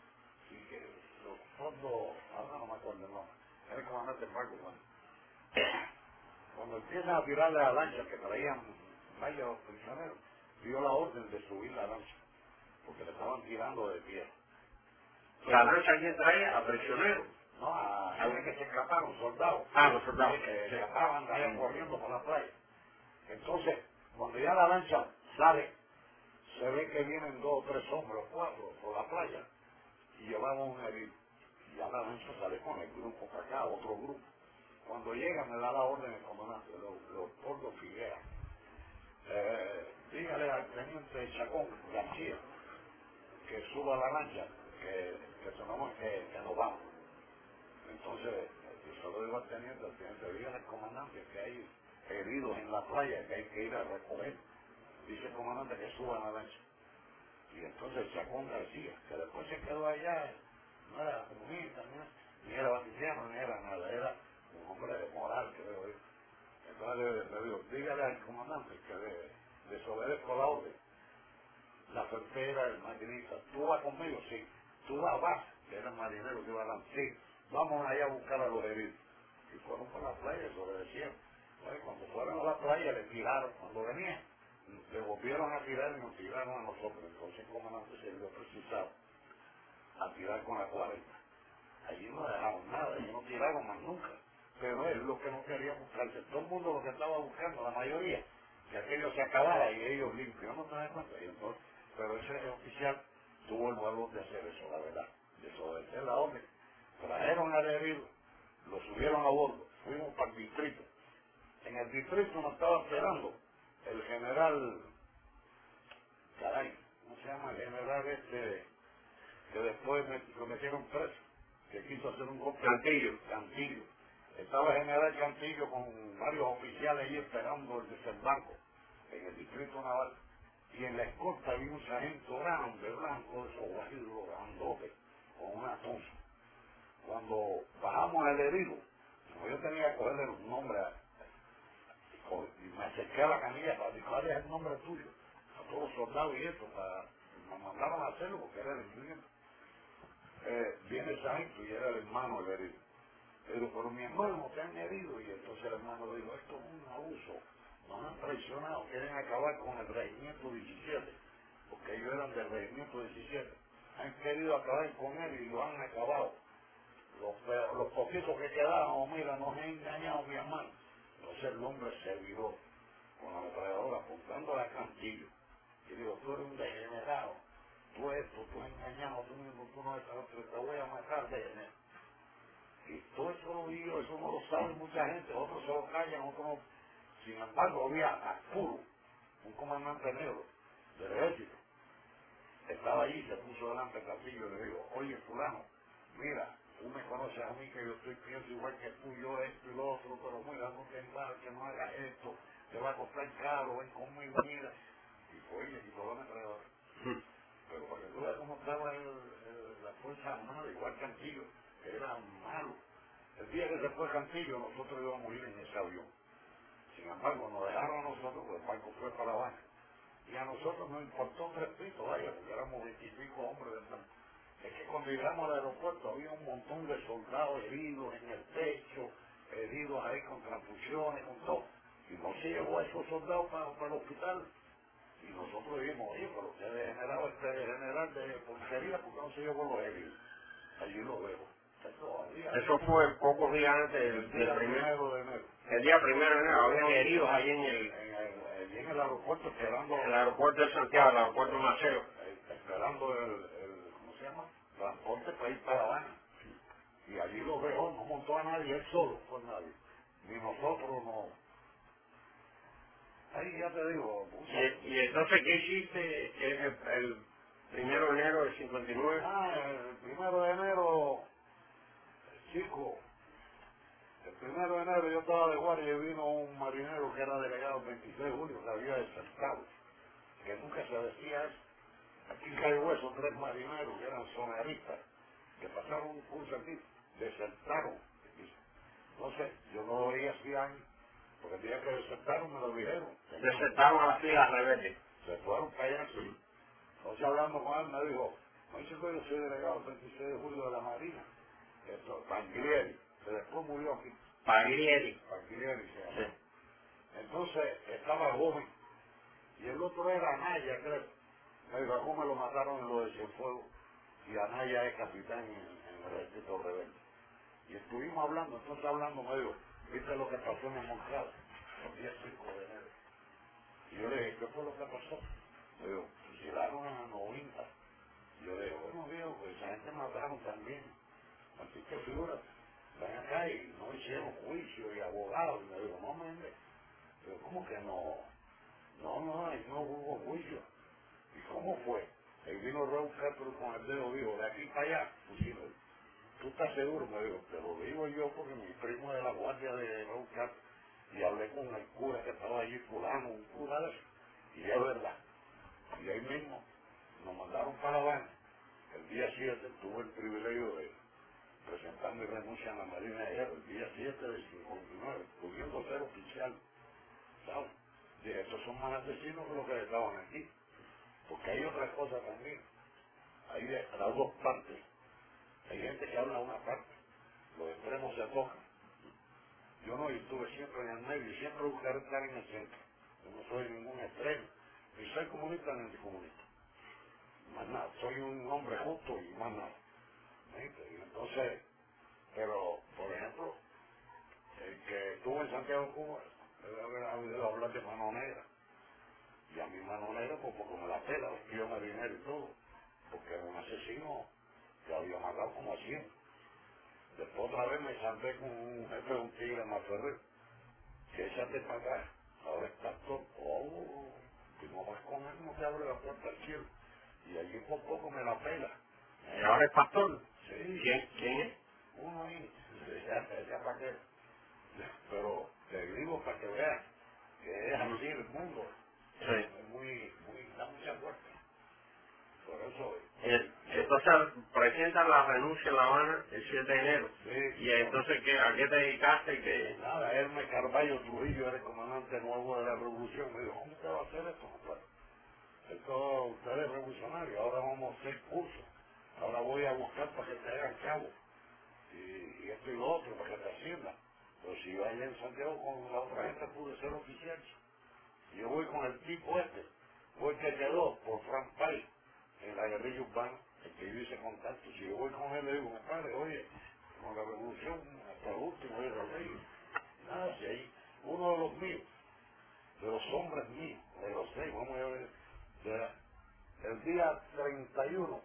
ahora no me acuerdo el nombre, era el comandante del barco. Cuando empiezan a tirarle a la lancha que traían varios prisioneros, dio la orden de subir la lancha, porque le estaban tirando de tierra. La lancha alguien traía a prisioneros. No, a gente que se escaparon, soldados. Los soldados. Que se escapaban, vayan corriendo por la playa. Entonces, cuando ya la lancha sale, se ve que vienen 2 o 3 hombres o 4 por la playa y llevaban un herido. Y ya la lancha sale con el grupo para acá, otro grupo. Cuando llega me da la orden el comandante, Leopoldo Figuera. Dígale al teniente Chacón García que suba la lancha, que nos vamos. Entonces, yo solo digo al teniente, dígale al comandante que hay heridos en la playa, que hay que ir a recoger. Dice el comandante que suba la lancha. Y entonces Chacón García, que después se quedó allá, no era comunista, ni era baticiano, ni era nada, era un hombre de moral, creo yo. Entonces le digo, dígale al comandante que desobedezco la orden. La fertera, el marinista, ¿tú vas conmigo? Sí. ¿Tú vas? Que era el marinero que iba a dar. Sí. Vamos allá a buscar a los heridos. Y fueron por la playa y desobedecieron. Entonces, cuando fueron a la playa le tiraron. Cuando venían, le volvieron a tirar y nos tiraron a nosotros. Entonces el comandante se vio precisado a tirar con la 40. Allí no dejaron nada, allí no tiraron más nunca. Pero es lo que no quería buscarse. Todo el mundo lo que estaba buscando, la mayoría, que aquello se acabara y ellos limpios. No te das cuenta. Y entonces, pero ese oficial tuvo el valor de hacer eso, la verdad, de desobedecer la orden. Trajeron al herido, lo subieron a bordo, fuimos para el distrito. En el distrito nos estaba esperando el general, caray, ¿cómo se llama? El general que después lo metieron preso, que quiso hacer un golpe. Cantillo. Estaba el general Cantillo con varios oficiales ahí esperando el desembarco en el distrito naval. Y en la escolta había un sargento grande, blanco, de esos guajidos grandotes, con una tonza. Cuando bajamos al herido, como yo tenía que cogerle los nombres, y me acerqué a la camilla para decir, ¿cuál es el nombre tuyo? A todos los soldados y eso, me mandaron a hacerlo porque era el incluyente. Viene el sargento y era el hermano del herido. Pero mi hermano te han herido, y entonces el hermano le dijo, esto es un abuso, nos han traicionado, quieren acabar con el regimiento 17, porque ellos eran del regimiento 17, han querido acabar con él y lo han acabado. Los poquitos que quedaban, oh, mira, nos han engañado mi hermano. Entonces el hombre se viró con la ametralladora apuntando a Cantillo. Y digo, tú eres un degenerado, tú has engañado, tú no estás, te voy a matar, degenerado. Y todo eso lo digo, eso no lo sabe mucha gente, otros se lo callan, otros no. Sin embargo, había Arturo, un comandante negro del ejército. Estaba allí, se puso delante del Castillo y le dijo, oye, fulano, mira, tú me conoces a mí que yo pienso igual que tú, yo esto y lo otro, pero mira, no te embarques, que no hagas esto, te va a costar caro, ven conmigo, mira. Y fue y le quitó la ametralladora. Pero para que tú veas cómo estaba la fuerza armada, igual Cantillo, que era malo. El día que se fue Cantillo, nosotros íbamos a morir en ese avión. Sin embargo, nos dejaron a nosotros, porque el barco fue para abajo. Y a nosotros nos importó 3 pitos, vaya, porque éramos 20 y pico hombres del barco. Es que cuando llegamos al aeropuerto había un montón de soldados heridos en el techo, heridos ahí con transfusiones, con todo. Y no se llevó a esos soldados para el hospital. Y nosotros dijimos, oye, pero usted general de porquería, ¿por qué no se llevó los heridos? Allí lo veo. Eso fue pocos días antes el día primero de enero. El día 1 de enero, habían heridos ahí en el aeropuerto esperando. En el aeropuerto de Santiago, el aeropuerto Maceo. Esperando ¿cómo se llama? Transporte para ir para La Habana. Y allí lo veo, no montó a nadie, él solo, fue nadie. Ni nosotros no. Ahí ya te digo. ¿Y entonces qué hiciste el 1 de enero del 59? El 1 de enero, chico, el 1 de enero yo estaba de guardia y vino un marinero que era delegado el 26 de julio, que había desertado, que nunca se decía eso. Aquí en Cayo Hueso 3 marineros que eran soneristas, que pasaron un curso aquí, desertaron. Entonces, yo no lo oí hacía años, porque el día que desertaron me lo dijeron. Desertaron a las filas rebeldes. Se fueron para allá, sí. Entonces hablando con él me dijo, no dice que yo soy delegado el 26 de julio de la Marina, esto, Paglieri, que después murió aquí. Paglieri Se llama. Sí. Entonces estaba joven, y el otro era Anaya, creo. Me dijo, ¿cómo me lo mataron en lo de Cienfuegos? Y Anaya es capitán en el ejército rebelde. Y estuvimos hablando, entonces hablando me dijo, ¿viste lo que pasó en el Moncada? El día 5 de enero. Y yo le dije, ¿qué fue lo que pasó? Me dijo, fusilaron a 90. Y yo le dije, bueno, viejo, pues esa gente mataron también. Así que figura, ven acá y no hicieron juicio y abogados. Y me dijo, no, mende. Pero ¿cómo que no? No, ahí no hubo juicio. ¿Y cómo fue? Ahí vino Raúl Castro con el dedo, dijo, de aquí para allá, fusilaron. ¿Tú estás seguro? Me dijo, te lo digo yo porque mi primo es de la guardia de Raúl Castro. Y hablé con el cura que estaba allí, fulano, un cura de eso. Y es verdad. Y ahí mismo nos mandaron para La Habana. El día 7 tuve el privilegio de presentar mi renuncia en la Marina de Guerra, el día 7 del 59, pudiendo ser oficial, ¿sabes? Dije, estos son más asesinos que los que estaban aquí. Porque hay otra cosa también. Hay de las dos partes. Hay gente que habla una parte. Los extremos se tocan. Yo no, yo estuve siempre en el medio y siempre buscaré estar en el centro. Yo no soy ningún extremo. Ni soy comunista ni anticomunista. Más nada. Soy un hombre justo y más nada. ¿Viste? Y entonces, pero, por ejemplo, el que estuvo en Santiago, Cuba, debe haber oído hablar de Mano Negra. Y a mi Mano Negra, pues porque me la pela, vestido marinero y todo. Porque era un asesino que había matado como a 100. Después otra vez me salté con un jefe de un tigre más ferrer. Que échate para acá. Ahora es pastor. Oh, si no vas con él, no te abre la puerta al cielo. Y allí por poco me la pela. ¿Y ahora es pastor? Sí. ¿Quién es? Uno ahí. Ya para qué. Pero te digo para que veas que es así el mundo. Sí. Es da mucha fuerza. Por eso. Entonces presentan la renuncia en La Habana el 7 de enero. Sí. Y entonces, ¿a qué te dedicaste? Nada, Hermes Carballo Trujillo era el comandante nuevo de la revolución. Me dijo, ¿cómo te va a hacer esto, compadre? Esto, usted es revolucionario, ahora vamos a hacer cursos. Ahora voy a buscar para que te hagan chavo. Y esto y lo otro, para que te asciendan. Pero si yo allá en Santiago con la otra gente pude ser oficial. Y yo voy con el tipo fue el que quedó por Frank Pay en la guerrilla urbana, el que yo hice contacto. Si yo voy con él, le digo, compadre, oye, con la revolución, hasta el último, oye, los reyes. Nada, si hay uno de los míos, de los hombres míos, de los 6, vamos a ver, el día 31,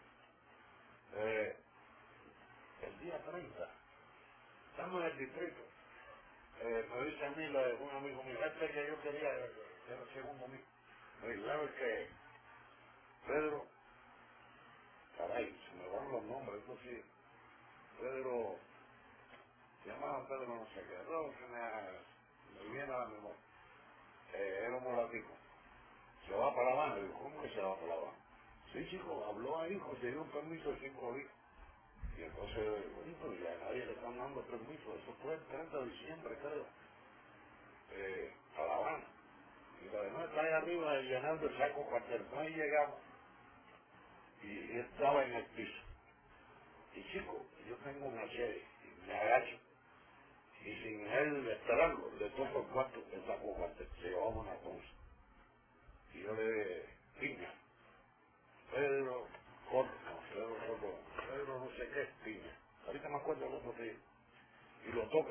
el día 30, estamos en el distrito, me dice a mí, un amigo mío, que yo quería, que era el segundo mío, me dice, ¿sabes qué? Pedro, caray, se me van los nombres, esto sí, Pedro, se llamaba Pedro no sé qué, no, me viene a la memoria, era un molatico, se va para La Habana, digo, ¿cómo que se va para La Habana? Sí, chico, habló ahí, consiguió un permiso de 5 días, y entonces, bueno, pues ya nadie le están dando permiso, eso fue el 30 de diciembre, creo, a La Habana, y la demás está ahí arriba llenando el saco cuartel, no ahí llegamos, y estaba en el piso, y chico, yo tengo una serie, y me agacho, y sin él esperarlo, le toco el cuarto, el saco cuartel, se llevaba una cosa, y yo le dije, piña, Pedro Corto, Pedro no sé qué es piña, ahorita me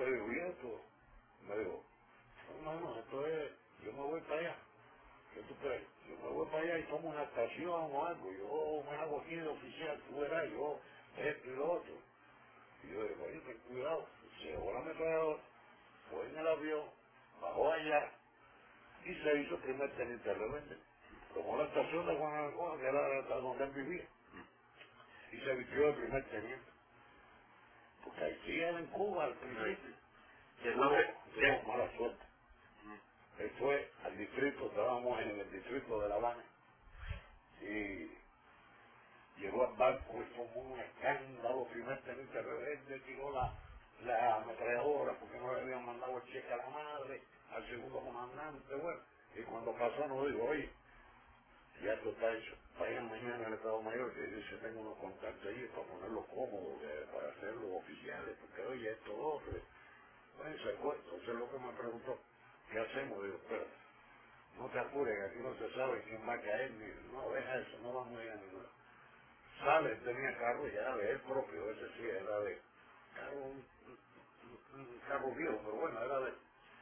le digo, ¿y esto? Me dijo, no, esto es, yo me voy para allá. ¿Qué tú crees? Yo me voy para allá y tomo una estación o algo, yo me hago aquí de oficial, tú verás, yo esto y lo otro. Y yo digo, oye, ten cuidado, se llevó la ametralladora, fue en el avión, bajó allá y se hizo primer teniente de rebelde. Tomó la estación de Juan Alcoa, que era donde él vivía, y se vistió de primer teniente. Porque ahí era en Cuba al principio. Tuvo mala suerte. Él fue al distrito, estábamos en el distrito de La Habana, y llegó al barco y formó un escándalo, primer teniente rebelde, tiró la ametralladora porque no le habían mandado el cheque a la madre, al segundo comandante, bueno, y cuando pasó nos dijo, oye, ya esto está hecho, vayan mañana al Estado Mayor, que dice, tengo unos contactos allí para ponerlos cómodos, para hacerlos oficiales, porque oye, esto otro, bueno, se fue. Entonces lo que me preguntó, ¿qué hacemos? Digo, espera, no te apures, que aquí no se sabe quién va a caer, no, deja eso, no vamos a ir a ningún lado. Sale, tenía carro ya de él propio, ese sí, era de carro, un carro viejo, pero bueno, era de él.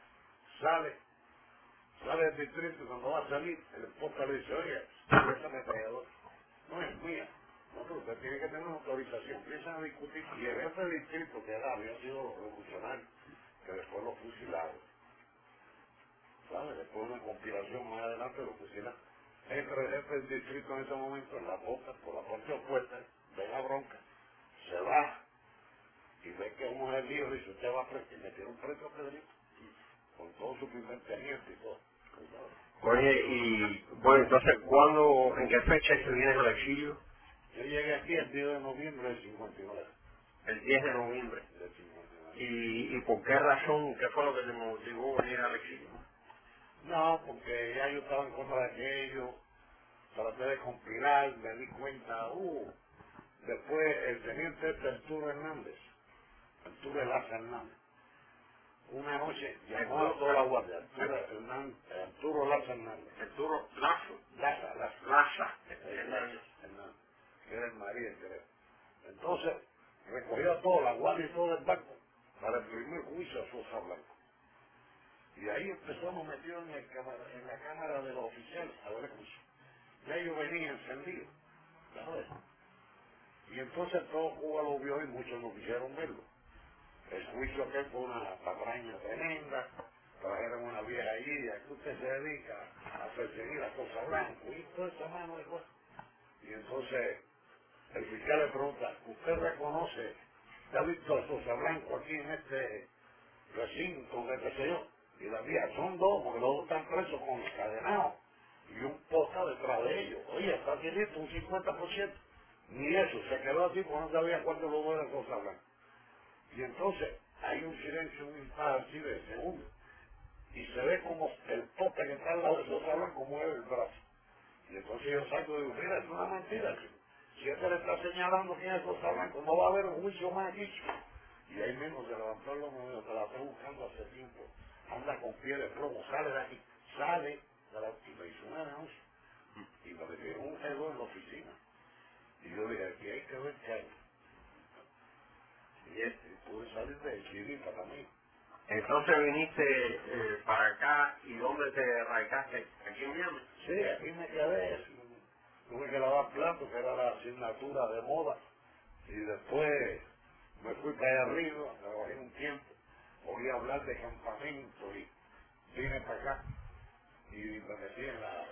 Sale del distrito y cuando va a salir, el esposa le dice, oye, esa ametralladora no es mía. No, pero usted tiene que tener una autorización. Empiezan a discutir y el jefe de distrito, que había sido los revolucionarios, que después lo fusilaron, ¿sabes? Después de una compilación más adelante lo fusilaron. Entra el jefe del distrito en ese momento en la boca, por la puerta opuesta, ve la bronca, se va y ve que uno es el lío, dice, usted va a preso, y metieron preso a Pedrito, con todo su primer teniente y todo. Oye, y bueno, entonces, ¿cuándo, en qué fecha se viene al exilio? Yo llegué aquí el 10 de noviembre del 59. El 10 de noviembre. Del 59. ¿Y por qué razón, qué fue lo que te motivó a venir al exilio? No, porque ya yo estaba en contra de aquello, traté de compilar, me di cuenta, después el teniente Arturo Hernández, Arturo Laza Hernández, una noche llamó a toda la guardia, Arturo Laza Hernández. Arturo Lazo. Laza Hernández. Hernández, que era el marido, creo. Entonces, recogió a toda la guardia y todo el barco para el primer juicio a Sosa Blanco. Y ahí empezamos metidos en la cámara de los oficiales a ver el juicio. Ya ellos venían encendidos, ¿sabes? Y entonces todo Cuba lo vio y muchos no quisieron verlo. El juicio aquel fue una patraña tremenda, trajeron una vieja allí, a que usted se dedica a perseguir a Sosa Blanco y toda esa mano de cosas. Y entonces el fiscal le pregunta, ¿usted reconoce que ha visto a Sosa Blanco aquí en este recinto, qué sé yo? Y la vieja, son dos, porque los dos están presos con encadenados y un posta detrás de ellos. Oye, está tienito un 50%. Ni eso, se quedó así porque no sabía cuánto lo era Sosa Blanco. Y entonces hay un silencio, un impasse así de segundo. Y se ve como el poste que está al lado de Sosa Blanco mueve el brazo. Y entonces yo salgo y digo, mira, es una mentira, chico. Si este le está señalando quién es Sosa Blanco, no va a haber un juicio más aquí, chico. Y ahí mismo se levantó el hombre, te la estoy buscando hace tiempo. Anda con pie de plomo, sale de aquí, sale de la, y me hizo una denuncia. Y me metieron un juego en la oficina. Y yo dije, aquí hay que ver qué hay. Y pude salir de Chirita también. Entonces viniste para acá, ¿y dónde te radicaste? ¿Aquí en Miami? Sí, aquí me quedé. Tuve que lavar platos, que era la asignatura de moda. Y después me fui para allá arriba, trabajé un tiempo. Oí hablar de campamento y vine para acá. Y me metí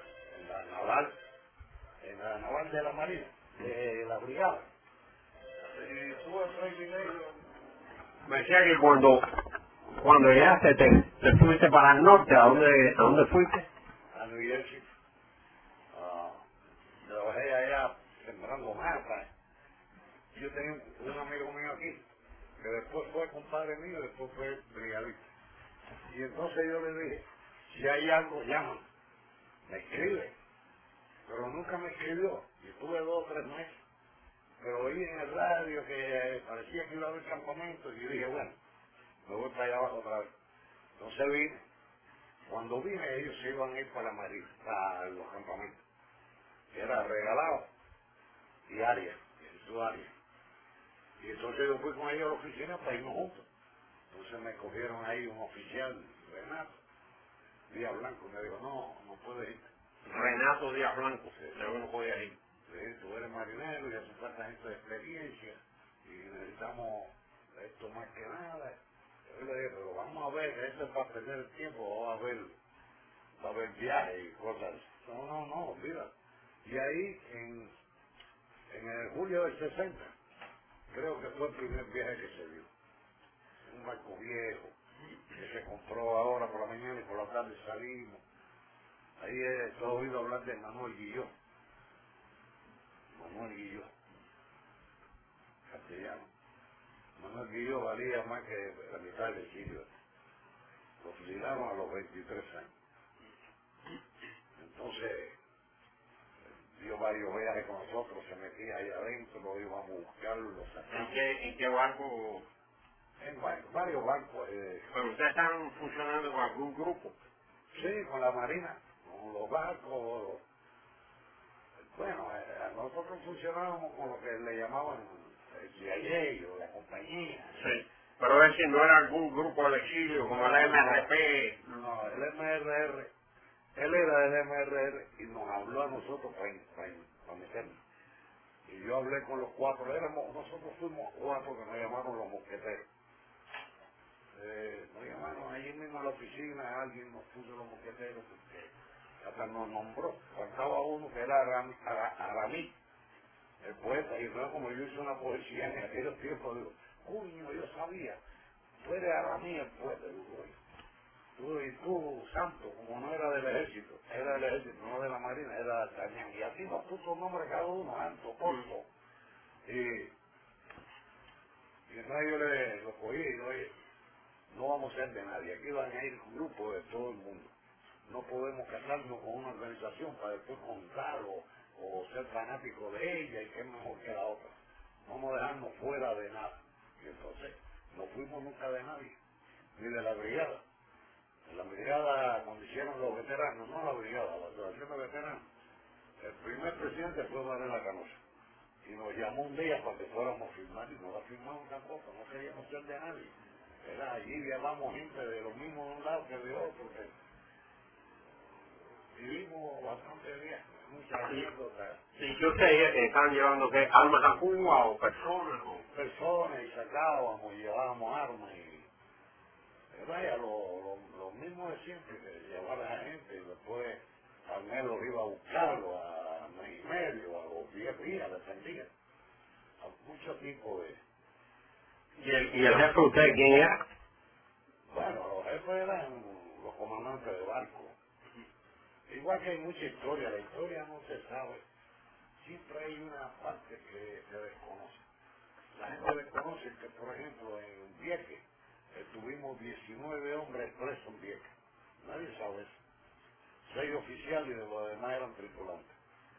en la naval de la Marina, de la brigada. Y tuve privilegio. Me decía que cuando llegaste te fuiste para el norte, a dónde fuiste? A New Jersey. Trabajé allá sembrando matas. Yo tenía un amigo mío aquí, que después fue compadre mío y después fue brigadista. Y entonces yo le dije, si hay algo, llámame, me escribe. Pero nunca me escribió. Y estuve 2 o 3 meses. Pero oí en el radio que parecía que iba a haber campamentos y yo dije, bueno, me voy para allá abajo otra vez. Entonces vine. Cuando vine ellos se iban a ir para la marina, para los campamentos. Que era regalado y área, en su área. Y entonces yo fui con ellos a la oficina para irnos juntos. Entonces me cogieron ahí un oficial, Renato Díaz Blanco, me dijo, no puedes ir. Renato Díaz Blanco, Sí, yo no podía ir. tú eres marinero y hace falta gente de experiencia y necesitamos esto más que nada. Yo le dije, pero vamos a ver, esto es para perder el tiempo, va a haber viajes y cosas. No, mira. Y ahí, en el julio del 60, creo que fue el primer viaje que se dio. Un barco viejo, que se compró ahora por la mañana y por la tarde salimos. Ahí he oído hablar de Manuel Guilló, castellano. Manuel Guilló valía más que la mitad del Chile. Lo fusilaron a los 23 años. Entonces, dio varios viajes con nosotros, se metía ahí adentro, lo íbamos a buscarlo, lo sacamos. ¿En qué barco? En varios barcos. ¿Pero ustedes están funcionando con algún grupo? Sí, con la marina, con los barcos. Bueno, nosotros funcionábamos con lo que le llamaban el CIA o la compañía. Sí. Pero es decir, no era algún grupo del exilio como el MRP. No, el MRR, él era del MRR y nos habló a nosotros para meternos. Y yo hablé con los cuatro, nosotros fuimos cuatro que nos llamaron los mosqueteros. Nos llamaron allí mismo a la oficina, alguien nos puso los mosqueteros porque hasta nos nombró. Faltaba uno que era Aramí, el poeta, y luego como yo hice una poesía en aquellos tiempos, digo, coño, yo sabía, tú eres Aramí el poeta, digo, y tú, santo, como no era del ejército, no de la marina, era de D'Artagnan, y así nos puso nombre cada uno, Santo, Porto, y entonces yo lo cogí y digo, oye, no vamos a ser de nadie, aquí van a ir grupos de todo el mundo. No podemos casarnos con una organización para después contar o ser fanáticos de ella y que es mejor que la otra. Vamos a dejarnos fuera de nada. Y entonces no fuimos nunca de nadie, ni de la brigada. En la brigada, cuando hicieron los veteranos, no la brigada, la asociación de veteranos, el primer presidente fue Varela Canosa. Y nos llamó un día para que fuéramos a firmar y no la firmamos tampoco, no queríamos ser de nadie. Era allí llevamos gente de lo mismo de un lado que de otro, que vivimos bastante bien, muchas anécdotas. ¿Y qué ustedes están llevando qué? ¿Armas a Cuba o personas? Personas y sacábamos y llevábamos armas y vaya, lo mismo de siempre, que llevar a la gente y después al mes los iba a buscarlo a mes y medio, a los 10 días, dependía. A muchos tipos de... ¿Y el jefe de usted quién era? Bueno, los jefes eran los comandantes de barco. Igual que hay mucha historia, la historia no se sabe. Siempre hay una parte que se desconoce. La gente desconoce que, por ejemplo, en Vieques tuvimos 19 hombres presos en Vieques. Nadie sabe eso. 6 oficiales y de los demás eran tripulantes.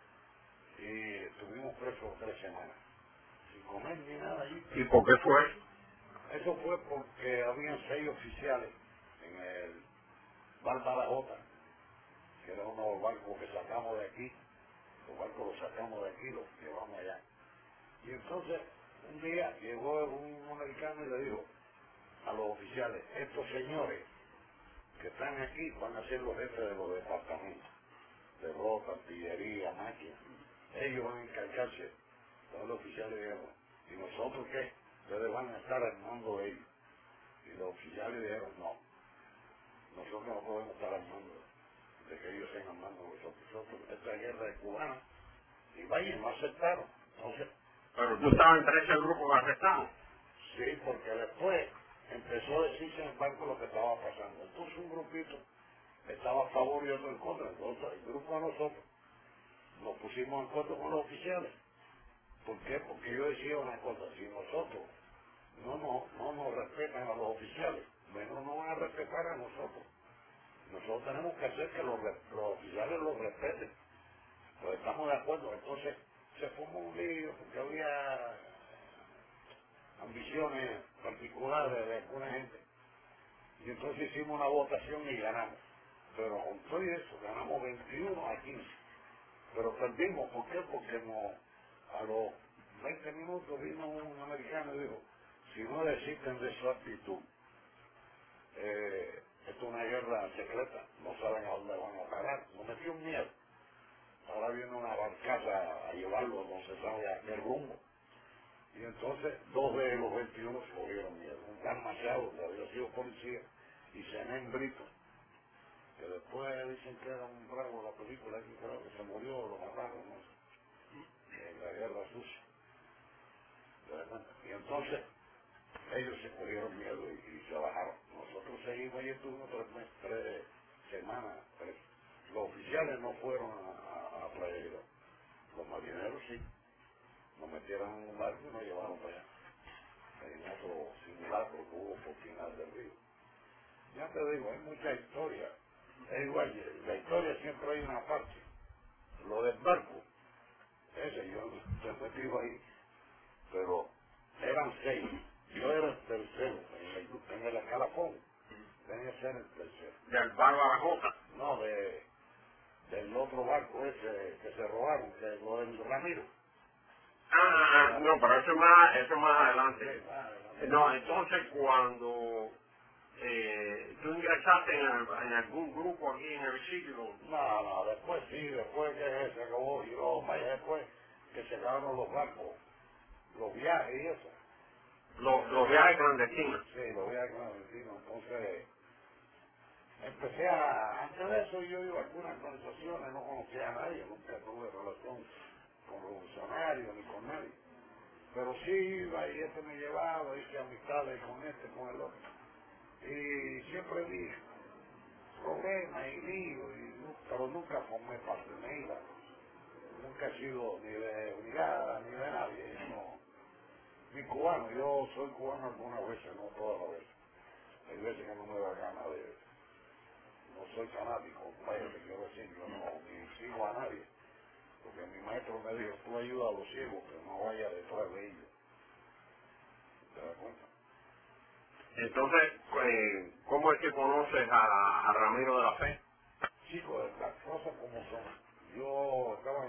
Y estuvimos presos 3 semanas. Sin comer ni nada allí. ¿Y por qué fue eso? Eso fue porque habían 6 oficiales en el Bárbara Jota, que era uno de los barcos que sacamos de aquí. Los barcos los sacamos de aquí y los llevamos allá. Y entonces, un día llegó un americano y le dijo a los oficiales, estos señores que están aquí van a ser los jefes de los departamentos, de rota, artillería, máquinas. Ellos van a encargarse. Todos los oficiales dijeron, ¿y nosotros qué? Ustedes van a estar al mando de ellos. Y los oficiales dijeron, no, nosotros no podemos estar al mando de que ellos tengan mando de nosotros. Esta guerra es cubana. Y vayan, no aceptaron. Entonces, Pero tú estabas entre ese grupo arrestado. sí, porque después empezó a decirse en el banco lo que estaba pasando. Entonces un grupito estaba a favor y otro en contra. Entonces el grupo de nosotros nos pusimos en contra con los oficiales. ¿Por qué? Porque yo decía una cosa, si nosotros no nos respetan a los oficiales, menos nos van a respetar a nosotros. Nosotros tenemos que hacer que los oficiales los respeten. Pues estamos de acuerdo. Entonces se formó un lío porque había ambiciones particulares de alguna gente. Y entonces hicimos una votación y ganamos. Pero con todo eso, ganamos 21 a 15. Pero perdimos, ¿por qué? Porque a los 20 minutos vino un americano y dijo, si no desisten de su actitud, esto es una guerra secreta, no saben a dónde van a parar, nos metió un miedo. Ahora viene una barcaza a llevarlo, no se sabe a qué rumbo. Y entonces 2 de los 21 se cogieron miedo. Un tal Machado, que había sido policía, y Zenén Brito, que después dicen que era un bravo de la película, que creo que se murió, lo mataron, no sé, en la guerra sucia. ¿Te das cuenta? Y entonces ellos se cogieron miedo y se bajaron. Nosotros seguimos y estuvimos 3 semanas. Los oficiales no fueron a Playa Girón. Los marineros sí. Nos metieron en un barco y nos llevaron para allá. En otro simulacro que hubo por final del río. Ya te digo, hay mucha historia. Es igual, la historia siempre hay una parte. Lo del barco, ese yo estoy metido ahí, pero eran 6. Yo era el tercero en el escalafón. Tenía que ser el tercero. ¿Del barco a la Jota? No, del otro barco ese que se robaron, que lo del Ramiro. No, pero eso es más adelante. Sí, adelante. No, entonces cuando tú ingresaste en algún grupo aquí en el sitio. No, después sí, después que se acabó, yo vaya después que se acabaron los barcos, los viajes y eso. Los viajes clandestinos. Sí, los viajes clandestinos. Entonces, antes de eso yo iba a algunas organizaciones, no conocía a nadie, nunca tuve relación con revolucionarios ni con nadie. Pero sí iba y este me llevaba, hice amistades con este, con el otro. Y siempre vi problemas y líos, pero nunca formé parte de ella. Nunca he sido ni de brigada ni de nadie. Yo no, ni cubano, yo soy cubano algunas veces, no todas las veces. Hay veces que no me da gana de... No soy fanático, vaya, te quiero decir, yo no, ni sigo a nadie. Porque mi maestro me dijo, tú ayuda a los ciegos, pero no vaya detrás de ellos. ¿Te das cuenta? Entonces, ¿cómo es que conoces a Ramiro de la Fe? Chicos, las cosas como son. Yo estaba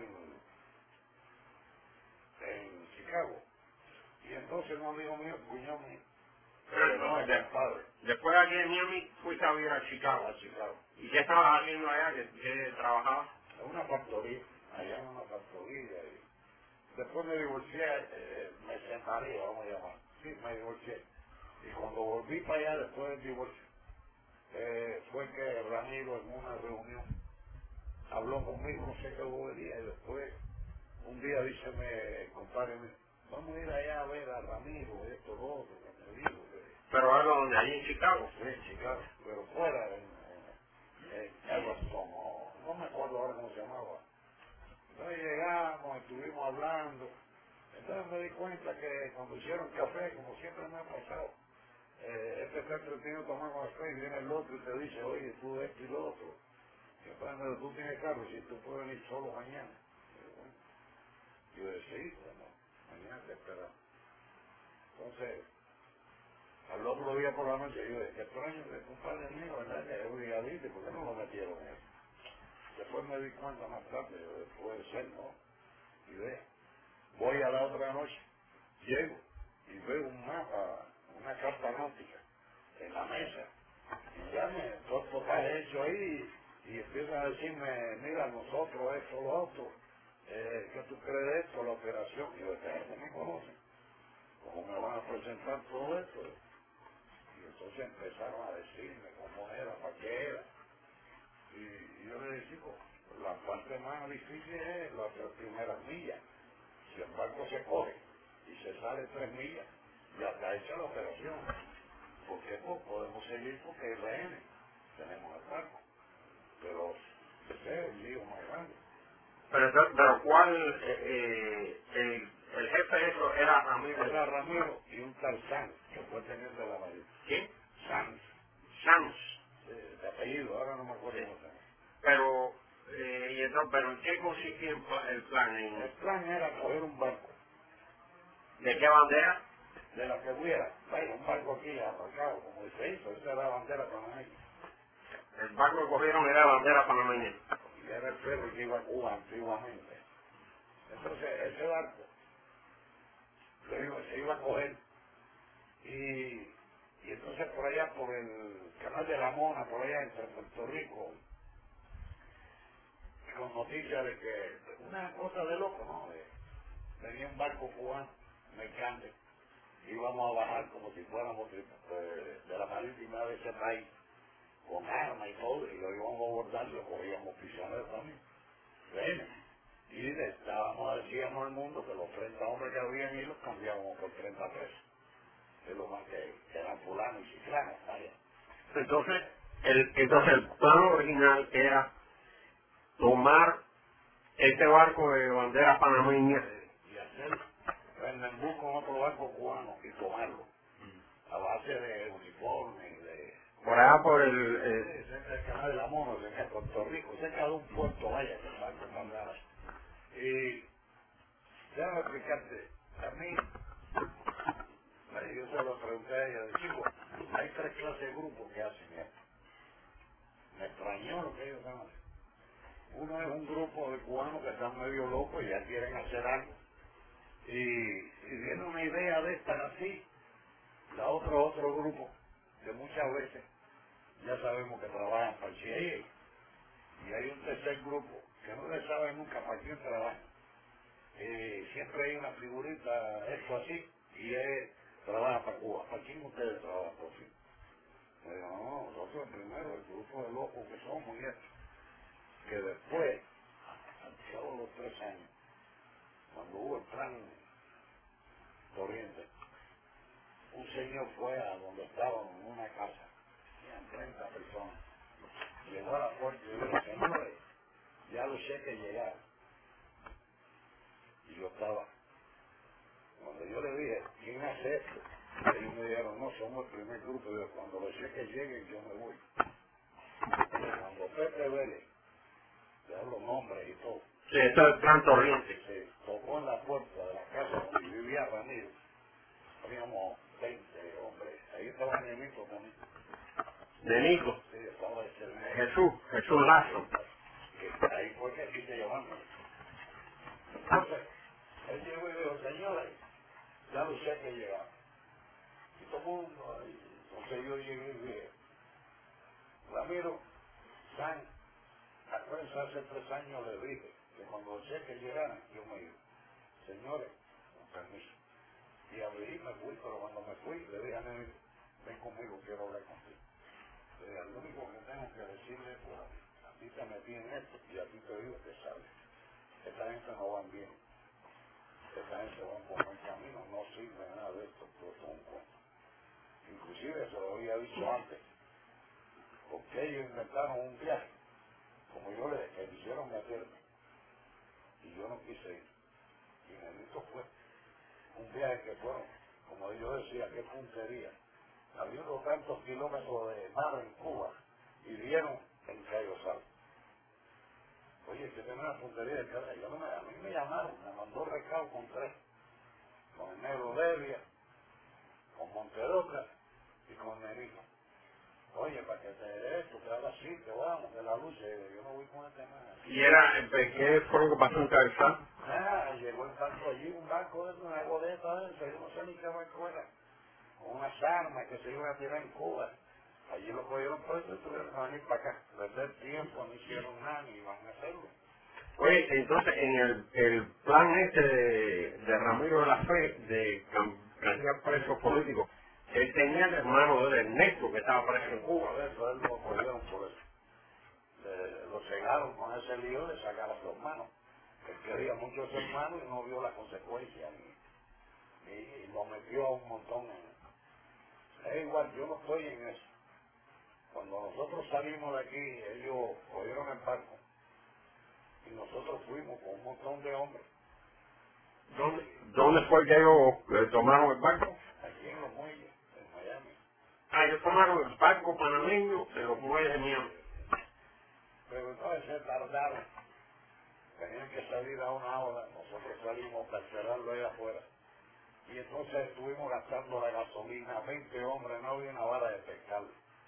en Chicago, y entonces un amigo mío, cuñado mío, no es del padre, Después de aquí en Miami fuiste a vivir a Chicago. a Chicago. ¿Y qué estabas haciendo allá? ¿Qué trabajabas? En una factoría, allá en una factoría. Y después me divorcié, me separé, vamos a llamar. Sí, me divorcié. Y cuando volví para allá después del divorcio, fue que Ramiro en una reunión habló conmigo, no sé qué bobería, y después un día díceme, compadre, vamos a ir allá a ver a Ramiro, esto, lo otro, que me dijo que... Pero algo donde allí en Chicago. Sí, en Chicago, pero fuera, en Everton, no me acuerdo ahora cómo se llamaba. Entonces llegamos, estuvimos hablando. Entonces me di cuenta que cuando hicieron café, como siempre me ha pasado, este está entretenido tomando café y viene el otro y te dice, oye, tú esto y lo otro. Y entonces me dice, tú tienes carro, si tú puedes venir solo mañana. Y yo decía, sí, bueno, mañana te esperamos. Entonces, al otro día por la noche, yo dije, qué extraño que el compadre mío, ¿verdad? Que es brigadista, ¿por qué no lo metieron en eso? Después me di cuenta más tarde, puede ser, ¿no? Y vea, voy a la otra noche, llego y veo un mapa, una carta náutica en la mesa. Y ya todo está hecho ahí y empiezan a decirme, mira, nosotros esto, lo otro, ¿qué tú crees de esto, la operación? Y yo, ¿cómo me conocen? ¿Cómo me van a presentar todo esto? Y entonces empezaron a decirme cómo era, para qué era. Y yo le decía, la parte más difícil es las 3 primeras millas. Si el barco se coge y se sale 3 millas, ya está hecha la operación. ¿Por qué? Pues podemos seguir porque es RN, tenemos el barco. Pero ese es el lío más grande. Pero ¿cuál, el jefe de eso era Ramiro? Era Ramiro y un tal Sanz, que fue teniente de la marina. ¿Quién? Sanz, Sanz. de apellido, ahora no me acuerdo Sí. cómo se llama. Pero, pero ¿en qué consistía el plan? El plan era coger un barco, ¿De qué bandera? de la que hubiera, vaya, un barco aquí aparcado, como se hizo, esa era la bandera panameña. El barco que cogieron era la bandera panameña. Y era el ferry que iba a Cuba antiguamente. Entonces, ese barco se iba a coger y Y entonces por allá, por el canal de la Mona, por allá entre Puerto Rico, con noticias de que, una cosa de loco, ¿no? Venía un barco cubano, mercante, íbamos a bajar como si fuéramos de la marítima de ese país, con armas y todo, y lo íbamos a abordar y lo cogíamos prisioneros también. Bueno, y le decíamos al mundo que los 30 hombres que habían y los cambiábamos por 30 pesos. Es lo más que eran fulanos y ciclanos allá. Entonces, el plan original era tomar este barco de bandera panameña. Y hacer Pernambú con otro barco cubano y tomarlo. A base de uniforme y de... Por allá por cerca del canal de la Mona, cerca de Puerto Rico, cerca de un puerto, vaya, que el barco mandara. Y déjame explicarte, a mí, yo se lo pregunté a ella, de chico, hay 3 clases de grupos que hacen esto. Me extrañó lo que ellos hacen. Uno es un grupo de cubanos que están medio locos y ya quieren hacer algo. Y tiene una idea de estar así. La otra otro grupo que muchas veces ya sabemos que trabajan para el CIA. Y hay un tercer grupo que no le sabe nunca para quién trabaja. Siempre hay una figurita, esto así, y él trabaja para Cuba. ¿Para quién ustedes trabajan, por fin? Me dijo, no, nosotros primero, el grupo de locos que somos y esto. Que después, al cabo de los 3 años, cuando hubo el plan Corriente, un señor fue a donde estaban en una casa, eran 30 personas, llegó a la puerta y dijo, señores, ya los cheques llegaron. Y yo estaba, cuando yo le dije, ¿quién hace esto? Ellos me dijeron, no, somos el primer grupo. Y yo, cuando los cheques lleguen, yo me voy. Pero cuando Pepe Vélez, le da los nombres y todo, sí, esto es el plan Torriente. se tocó en la puerta de la casa donde vivía Ramiro, teníamos 20 hombres, ahí estaba Nenito también. De Nico, Sí, estaba ese Jesús Lazo. que ahí fue que quise llamarme. Entonces, él llegó y dijo, señores, ya los cheques llegaron. Y todo el mundo ahí. Entonces yo llegué y dije, Ramiro, San, acuérdense, hace 3 años le dije que cuando los cheques llegaran, yo me iba. Señores, con permiso. Y abrí y me fui, pero cuando me fui, le dije a Nenito, ven conmigo, quiero hablar contigo. Le dije, lo único que tengo que decirle es, pues, a ti te metí en esto y a ti te digo que sabes. Esta gente no va bien. Esta gente va por buen camino, no sirve nada de esto, todo es un cuento. Inclusive se lo había dicho antes, porque ellos inventaron un viaje, como yo me quisieron meterme, y yo no quise ir. Y Nenito fue un viaje que fueron, como yo decía, qué puntería. Habiendo tantos kilómetros de mar en Cuba, y vieron en Cayo Sal. Oye, que tiene una puntería de cara. A mí me llamaron, me mandó recado con 3, con el negro Devia, con Monteroca y con Nenito. Oye, para que te dé esto, que haga así, que vamos, que la luz llegue. Yo no voy con este nada. Y era, ¿qué fue lo que pasó en Cabezal? Llegó el barco allí, un barco de una goleta de eso, yo no sé ni qué barco era, con unas armas que se iban a tirar en Cuba. Allí lo cogieron por eso y tuvieron que venir para acá. Perder tiempo, no hicieron nada, ni iban a hacerlo. Oye, entonces en el plan este de Ramiro de la Fe, de cambiar presos políticos, él tenía el hermano de él, Ernesto, que estaba preso en Cuba. Por eso él lo cogieron por eso. Lo cegaron con ese lío de sacar a su hermano. Él quería mucho a su hermano y no vio la consecuencia. Y lo metió a un montón en... Es igual, yo no estoy en eso. Cuando nosotros salimos de aquí, ellos cogieron el barco y nosotros fuimos con un montón de hombres. ¿Dónde fue que ellos tomaron el barco? Aquí en los muelles, en Miami. Ah, ellos tomaron el barco panameño en los muelles de Miami. Pero entonces se tardaron. Tenían que salir a una hora. Nosotros salimos para esperarlo allá afuera. Y entonces estuvimos gastando la gasolina, 20 hombres, no había una vara de pescar.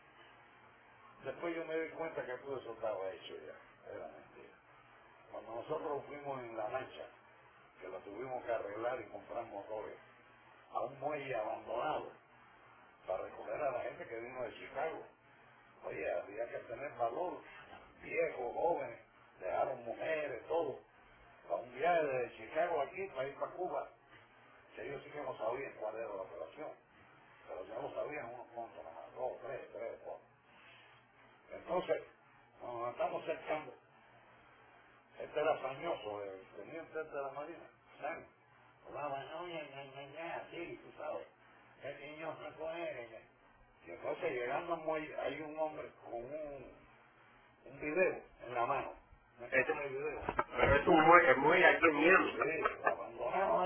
Después yo me di cuenta que todo eso estaba hecho ya. Era mentira. Cuando nosotros fuimos en la lancha, que la tuvimos que arreglar y comprar motores, a un muelle abandonado, para recoger a la gente que vino de Chicago. Oye, había que tener valor, viejos, jóvenes, dejaron mujeres, todo, para un viaje de Chicago aquí, para ir para Cuba, que ellos sí que no sabían cuál era la operación, pero ya lo sabían unos cuantos, nada más, dos, tres, cuatro. Entonces, cuando nos estamos acercando, este era Sañoso, el teniente de la Marina, Saño. Hablaba, así, tú sabes, el niño se puede. Y entonces llegando muy, hay un hombre con un video en la mano. ¿Me entiendes el video? Pero es un muelle aquí en Miami. Sí, lo abandonaron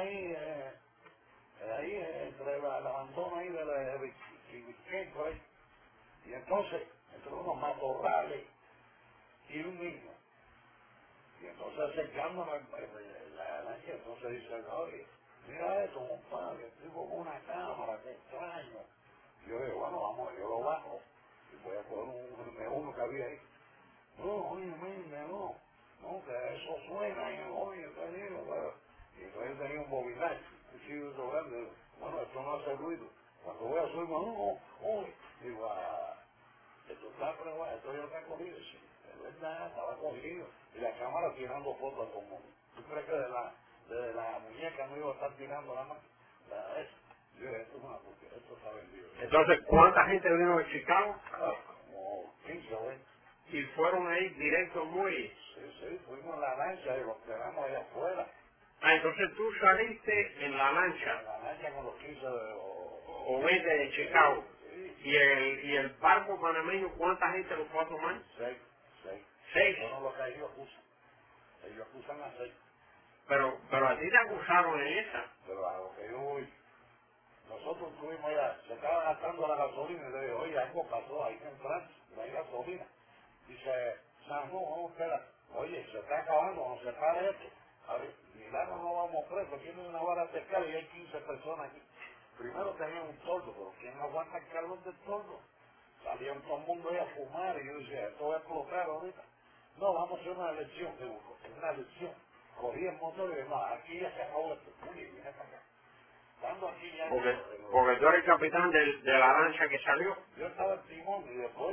ahí entre el abandono ahí de la por ahí. Y entonces, entre unos matorrales y un niño. Y entonces acercándome la lancha, entonces dice, oye, mira esto, compadre, estoy con una cámara, qué extraño. Y yo digo, bueno, vamos, yo lo bajo y voy a coger uno que había ahí. No, oye, mira, no, que eso suena y oye, te digo, pero... Y entonces tenía un bobinaje, un chido grande, bueno, esto no hace ruido. Cuando voy a subir, oye, digo, esto está probado, esto ya está cogido, sí, es verdad, estaba cogido. Y la cámara tirando fotos a todo el mundo. ¿Tú crees que de la muñeca no iba a estar tirando la mano? Eso. Yo dije, esto es una porquería, esto está vendido. Entonces, ¿cuánta gente vino de Chicago? Como 15 o 20. Y fueron ahí directo al muelle. Sí, fuimos en la lancha y los quedamos allá afuera. Ah, entonces tú saliste en la lancha En la lancha con los 15 o 20 de Chicago. Sí. Y el barco panameño, ¿cuánta gente lo fue a tomar? 6. 6. Eso no es lo que ellos acusan. Ellos acusan a 6. Pero a ti te acusaron en esa. Pero a lo que yo voy, nosotros estuvimos allá, se estaba gastando la gasolina y le digo, oye, algo pasó ahí en Francia, no hay gasolina. Dice, no, espera, oye, se está acabando, no se para esto. A ver, milagro no vamos presos, tienen una vara de pescar y hay 15 personas aquí. Primero tenían un tordo, pero ¿quién aguanta el calor del tordo? Salían todo el mundo ahí a fumar y yo decía, esto va a explotar ahorita. No, vamos a hacer una elección, digo, una elección. Cogí el motor y dije, no, aquí ya se acabó esto. Uy, viene para acá. Estando aquí ya... Porque tú eres el capitán de la lancha que salió. Yo estaba en timón y después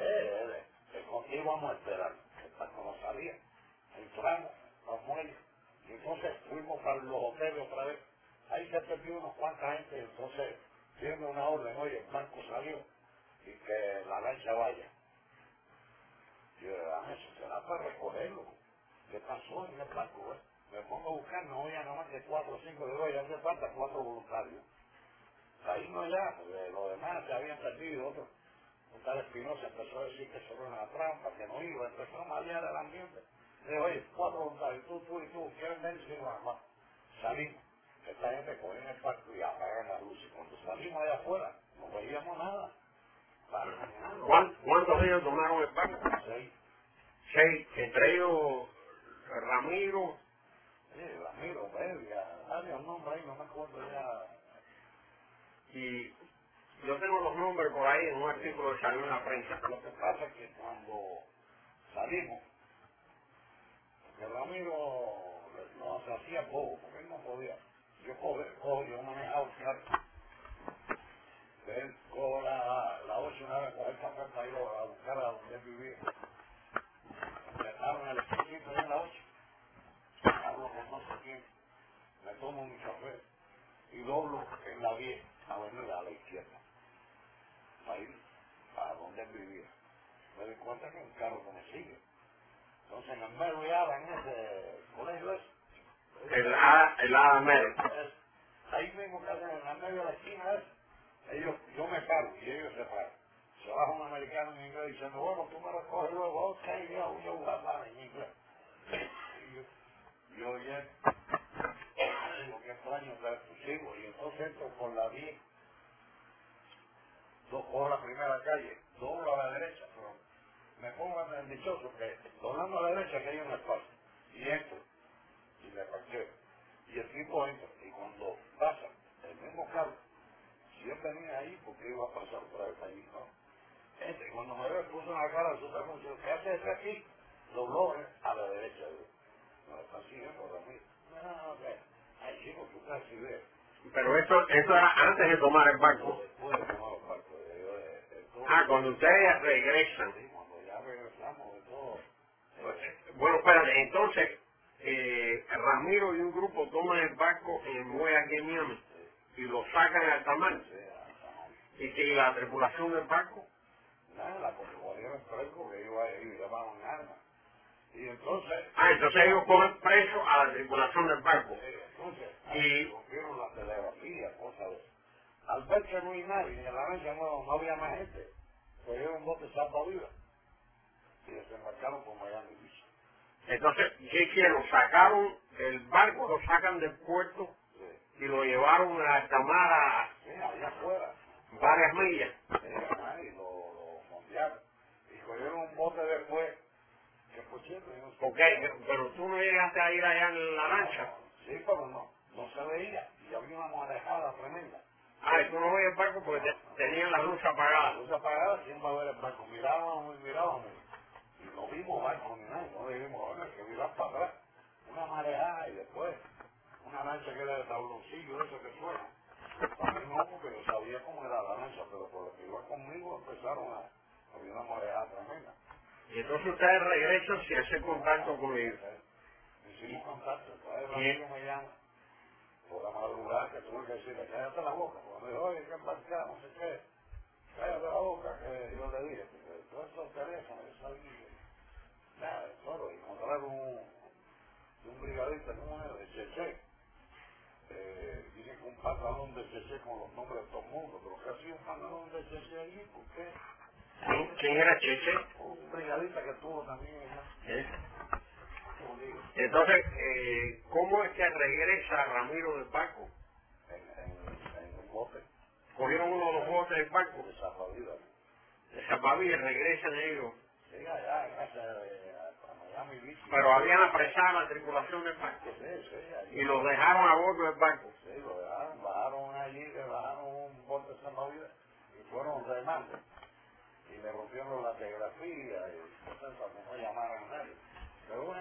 contigo vamos a esperar. Cuando salía, entramos al muelle y entonces fuimos para los hoteles otra vez. Ahí se perdió unos cuantas gente, entonces viendo una orden, oye, el barco salió y que la lancha vaya. Yo eso será para recogerlo. ¿Qué pasó en el barco? Me pongo a buscar, no había nada más que 4 o 5 de hoy, hace falta 4 voluntarios. Ahí no ya, porque los demás se habían perdido, otros. Un tal Espinosa empezó a decir que eso era una trampa, que no iba, empezó a marear el ambiente. Le digo, oye, 4 voluntarios, tú y tú, ¿quieren ver? Sí, vamos. Salimos. Esta gente cogió en el parque y apagan la luz. Y cuando salimos allá afuera, no veíamos nada. ¿Cuántos ellos tomaron el barco? 6. 6. Entre ellos Ramiro. Sí, Ramiro, Belia, varios nombres ahí, no me acuerdo ya. Y yo tengo los nombres por ahí en un artículo que salió en la prensa. Lo que pasa es que cuando salimos, que Ramiro nos hacía poco, porque él no podía. Yo manejaba el carro. Él cojo la 8 una vez, coger café para ir a buscar a donde él vivía. Empezaron en el esquinito ahí en la 8. Hablo con no sé quién. Me tomo mi café y doblo en la 10, avenida a la izquierda. Para ir a donde él vivía. Me di cuenta que hay un carro que me sigue. Entonces en el mero ya en ese colegio El A Mero. ahí mismo que hacen en el medio de la esquina yo me paro y ellos se paran. Se baja un americano en inglés diciendo, bueno, tú me recoges luego, ok, yo voy a jugar más en inglés. Y yo ya digo, qué extraño que tus hijos. Y entonces entro por la 10, por la primera calle, doblo a la derecha, pero me pongo en el dichoso que doblando a la derecha que hay un espacio. Y entro y le parqueo. Y el tipo entra y cuando pasa el mismo carro, si él venía ahí, ¿por qué iba a pasar otra vez allí? No. Y cuando me ve, puso una cara de super mucho. ¿Qué hace este aquí? Dobló a la derecha. No, está siguiendo a mí. No, ok. Ay, chico, tú casi ves. Pero eso era antes de tomar el barco. Después de tomar el barco. Ah, cuando ustedes regresan. Sí, cuando ya regresamos de todo. Bueno, espérate, entonces, Ramiro y un grupo toman el barco en el muelle aquí en Miami y lo sacan al mar. Sí, hasta no. Y que la tripulación del barco. Nada, la cogieron en fresco que iba ahí, llevaban armas. Y entonces... Ah, entonces ellos cogen preso a la tripulación del barco. entonces, Y rompieron la telegrafía, cosas de eso. Al ver que no hay nadie, en la lancha no había más gente, cogieron un bote salvavidas y desembarcaron por Miami Beach. entonces, ¿qué hicieron? Sacaron el barco, lo sacan del puerto Sí, y lo llevaron a alta mar a sí, allá afuera. varias millas. Y lo montearon. Y cogieron un bote después, que por cierto, yo no sé. ¿Por Pero tú no llegaste a ir allá en la lancha. Sí, pero no se veía. Y había una marejada tremenda. Ah, y tú no veías el barco porque tenían la luz apagada. La luz apagada, ¿quién va a ver el barco? Mirábamos y mirábamos. Y no vimos barco ni nada. No dijimos, oye, que mirar para atrás. Una marejada y después una lancha que era de tabloncillo, eso que suena. A mí no, porque yo sabía cómo era la lancha, pero por lo que iba conmigo empezaron había una marejada tremenda. Y entonces ustedes regresan sin hacer contacto con ellos. Hicimos contacto, entonces el amigo me llama por la madrugada que tuve que decirle, cállate la boca, porque me dijo, oye, qué embarcado, no sé qué, cállate la boca, que yo le dije, porque todos esos teléfonos, yo salí, nada, solo encontrar un brigadista como él, de Cheche, dice que un pantalón de Cheche con los nombres de todo el mundo, pero que hacía un pantalón de Cheche allí, ¿por qué? ¿Quién era Cheche? Un brigadista que tuvo también, ¿Eh? como digo, Entonces, ¿cómo es que regresa Ramiro del barco? en un bote Cogieron uno de los botes del barco, de salvavidas. de salvavidas, regresan ellos. Sí, allá en casa de Miami Beach. Pero habían apresado a la tripulación del barco Sí, allí. y los dejaron a bordo del barco. Sí, lo dejaron, bajaron allí, le bajaron un bote de salvavidas y fueron remando. Y le rompieron la telegrafía y cosas para que no llamaran a nadie. Pero bueno,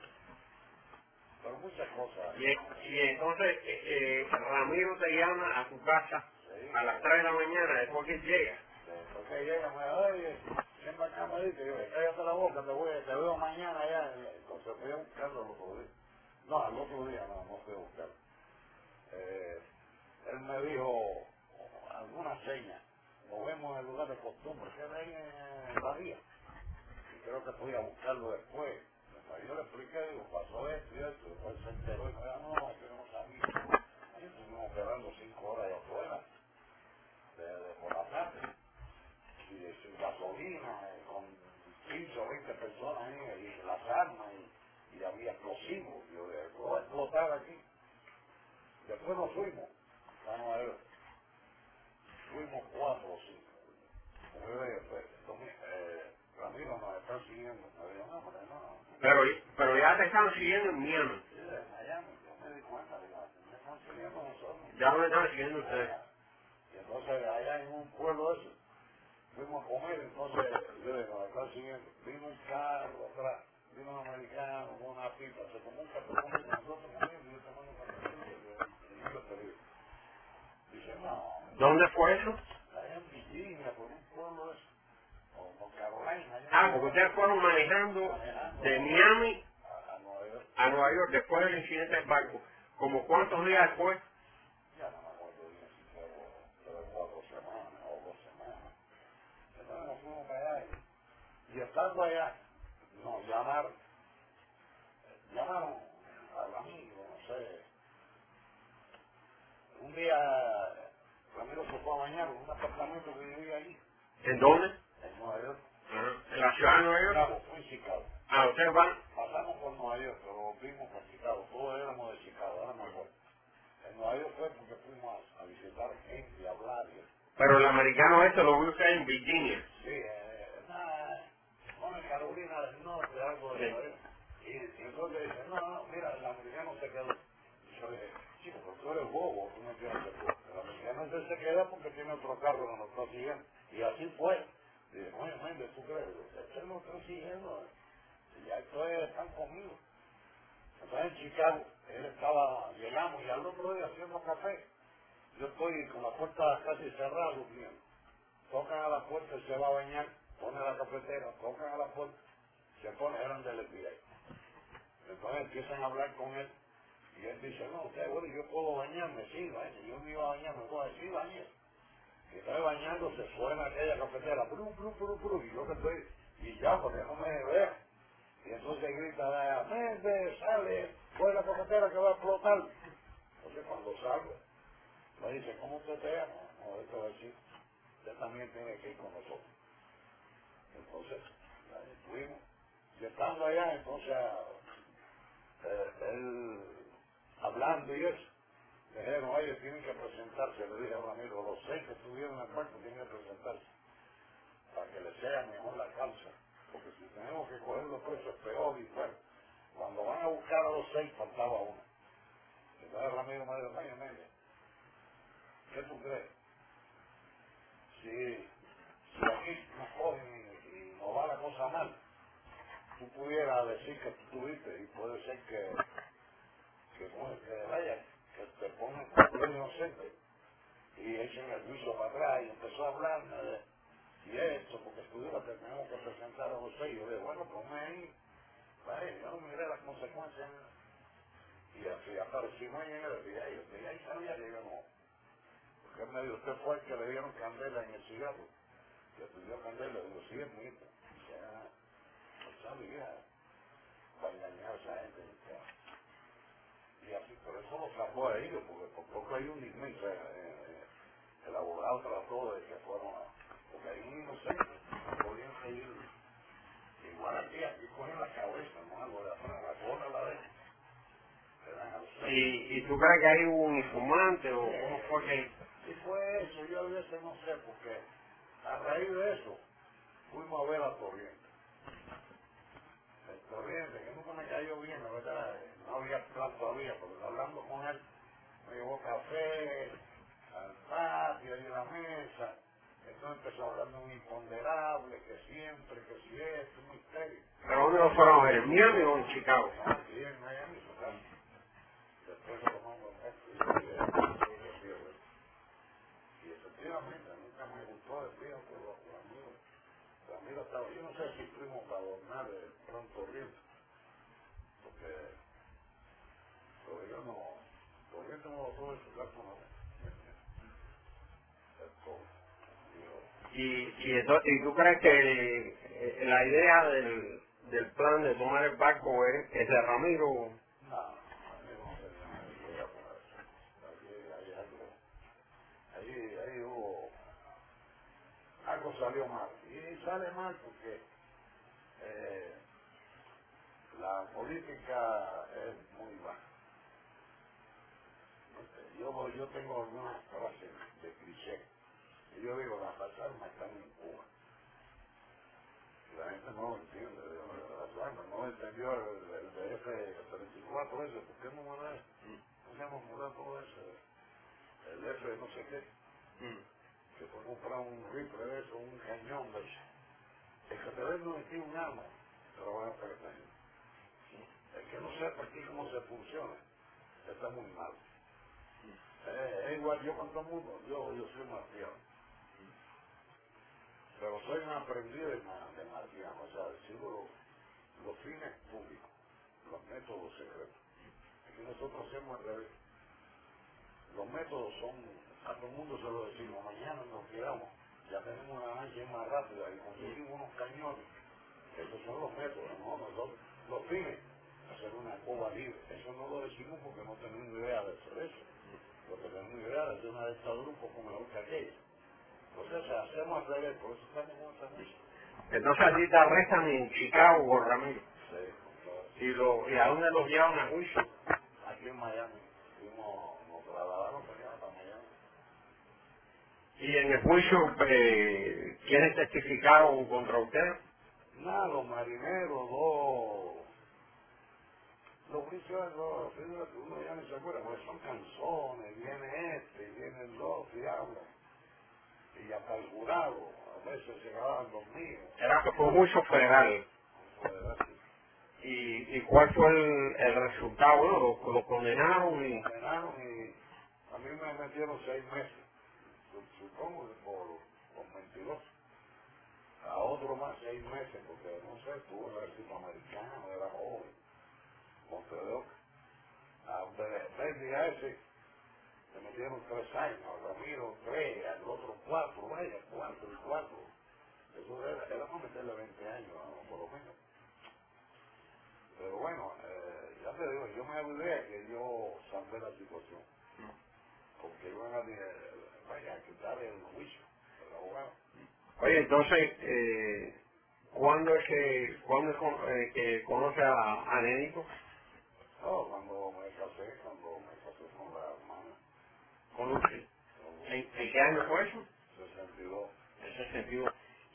pero muchas cosas. Y entonces Ramiro te llama a tu casa Sí, a las 3 de la mañana después que llega. porque llega, me dice, oye, siempre acá me dice, yo, cállate la boca, te veo mañana allá. Entonces fui a buscarlo el otro día. No, al otro día no fui a buscarlo. Él me dijo alguna seña. Nos vemos en el lugar de costumbre, que era ahí en la vía. Y creo que fui a buscarlo después. Yo le expliqué, digo, pasó esto y esto, y después se enteró y me dijo, no, que yo no sabía. Ahí estuvimos esperando 5 horas allá afuera, por la tarde, y sin gasolina, con 15 o 20 personas ahí, y las armas, y había explosivos. Yo dije, voy a explotar aquí. Después nos fuimos, a Nueva York. Fuimos 4 o 5. Como yo dije, pues, Ramiro nos está siguiendo. Me dijo, no, hombre, no. Pero ya te están siguiendo en Miami. Sí, de Miami, yo me di cuenta, digo, me están siguiendo nosotros. Ya no me están siguiendo ustedes. Y entonces allá en un pueblo ese, fuimos a comer, entonces yo dije, nos están siguiendo. Vino un carro atrás, vino un americano con una pipa, se tomó un café conmigo, nosotros comiendo, y yo tomando un café conmigo, y yo le pedí. Dice, no, ¿Dónde fue eso? allá en Virginia, por un pueblo ese, o Carolina, Ah, porque ustedes fueron manejando de Miami a Nueva York. a Nueva York después del incidente del barco. ¿Como cuántos días después? Ya no me acuerdo bien si fue 3 o 4 semanas o 2 semanas. Entonces nos fuimos para allá y estando allá nos llamaron al amigo, no sé. Un día Ramiro se fue a bañar en un apartamento que vivía allí, ¿En dónde? en Nueva York. Ajá. ¿En la ciudad de Nueva York? Chicago, fue en Chicago. Ah, ustedes van. Pasamos por Nueva York, pero volvimos para Chicago. Todos éramos de Chicago, ahora me acuerdo. En Nueva York fue porque fuimos a visitar gente y a hablar. Pero el americano ese lo vio usted en Virginia. Sí, en Carolina del Norte, algo de Nueva York. Y entonces dice, no, mira, el americano se quedó. Y yo le dije, chico, pero tú eres bobo, tú no tienes que quedar. El americano ese se queda porque tiene otro carro que nos está siguiendo. Y así fue. Y dije, oye, Méndez, ¿tú crees? Este lo está siguiendo. Y ya están conmigo. Entonces en Chicago, llegamos y al otro día haciendo café. Yo estoy con la puerta casi cerrada durmiendo. tocan a la puerta, él se va a bañar, pone la cafetera, tocan a la puerta, se pone, eran del FBI. Entonces empiezan a hablar con él y él dice, no, usted, bueno, yo puedo bañarme, sí, bañe, yo me iba a bañar, me puedo decir, bañe. Y estoy bañándose, suena aquella cafetera, bru, bru, bru, bru, y yo que estoy, y ya, porque no me vea. Y entonces grita, vete, sale, fue la cafetera que va a explotar. Entonces cuando salgo, me dice, ¿cómo usted te llama? No, esto es decir, usted también tiene que ir con nosotros. Entonces, ahí fuimos. Y estando allá, entonces, él hablando y eso, me dijeron, oye, tienen que presentarse. Le dije a Ramiro, los 6 que estuvieron en el cuarto tienen que presentarse para que les sea mejor la causa. Porque si tenemos que coger los presos es peor y bueno. Cuando van a buscar a los 6 faltaba uno. Entonces Ramiro me dijo, oye, mire, ¿qué tú crees? Si aquí nos cogen y nos va la cosa mal, tú pudieras decir que tú tuviste y puede ser que vaya, que te pongan como inocente y echen el juicio para atrás y empezó a hablarme de y esto, porque estuviera que tenemos que presentar a los 6. Yo dije, bueno, ponme ahí, vaya, yo no miré las consecuencias y así aparecimos en el día y ahí sabía que yo no, porque él me dijo, usted fue el que le dieron candela en el cigarro, que pidió candela, digo, sí, es mi hija. Dice, no sabía, para engañar a esa gente. Y así, por eso lo sacó a ellos, porque por poco hay un inmenso, el abogado trató de que fueron porque hay un inocente, no podían seguir, igual aquí cogen la cabeza, no algo de atrás, la cola la dejan, le dan a los ¿Y tú crees que hay un informante o cómo fue que...? sí fue eso, yo a veces no sé, porque a raíz de eso, fuimos a ver a Torriente. El Torriente, que nunca me cayó bien, la verdad, no había plan todavía, porque hablando con él, me llevó café, al patio y a la mesa. Entonces empezó a hablar de un imponderable, que siempre, que si es un misterio. ¿Pero dónde lo fueron a ver? ¿En Miami o en Chicago? No, aquí en Miami, su casa. Después lo tomamos en esto y yo dije, y efectivamente, nunca me gustó el tío, pero Ramiro estaba, yo no sé si fuimos para adornar el plan Torriente, porque yo no, Torriente me botó de su casa una vez. ¿Y tú crees que la idea del plan de tomar el barco es de Ramiro? No, Ramiro no tenía nada que ver con eso. Ahí hubo, algo salió mal. Y sale mal porque la política es muy baja. Yo tengo algunas frases de cliché. Y yo digo, las armas están en Cuba. Y la gente no lo entiende. Las armas no entendió el DF-34 ese. ¿Por qué no mudar? ¿Por qué no mudar todo eso? El F no sé qué. Que fue comprar un rifle de eso, un cañón de eso. El que te vende aquí un arma, te lo van a perder. El que no sepa aquí cómo se funciona, está muy mal. Es igual yo con todo el mundo, yo soy marciano. Pero soy un aprendiz de marciano, o sea, sigo los fines públicos, los métodos secretos. Aquí nosotros hacemos al revés. Los métodos son, a todo el mundo se lo decimos, mañana nos tiramos, ya tenemos una lancha más rápida y conseguimos unos cañones. Esos son los métodos, ¿no? Nosotros, los fines, hacer una Cuba libre. Eso no lo decimos porque no tenemos idea de hacer eso. Lo que tenemos idea de hacer una dictadura un poco mejor que aquella. Entonces, hacemos al revés, por eso estamos con esa música. Entonces a ti te arrestan en Chicago con Ramiro. Sí, con todo eso. ¿Y a dónde los llevan a juicio? Aquí en Miami, nos trasladaron para allá, para Miami. ¿Y en el juicio quiénes testificaron contra usted? Nada, los marineros, los juicios, fíjate, uno ya no se acuerda, porque son canzones, viene este, viene el otro y habla. Y hasta el jurado, a veces se quedaban dormidos. Fue un juicio federal. ¿Y cuál fue el resultado? Bueno, lo condenaron y... Condenaron y a mí me metieron 6 meses. Supongo que con 22. A otro más 6 meses, porque no sé, estuvo en el ejército americano, era joven, Montevideo. A Bernie a ese le metieron 3 años, a Ramiro 3, al otro 4, vaya, 4 y 4. Eso era para meterle 20 años, ¿no? Por lo menos. Pero bueno, ya te digo, yo me ayudé que yo salvé la situación, porque iban a, vaya, a quitar el juicio del abogado. Oye, entonces, ¿cuándo es que conoce a Nénico? No, cuando me casé con la hermana, Con Lucy. con ¿En qué año fue eso? 62. En 62.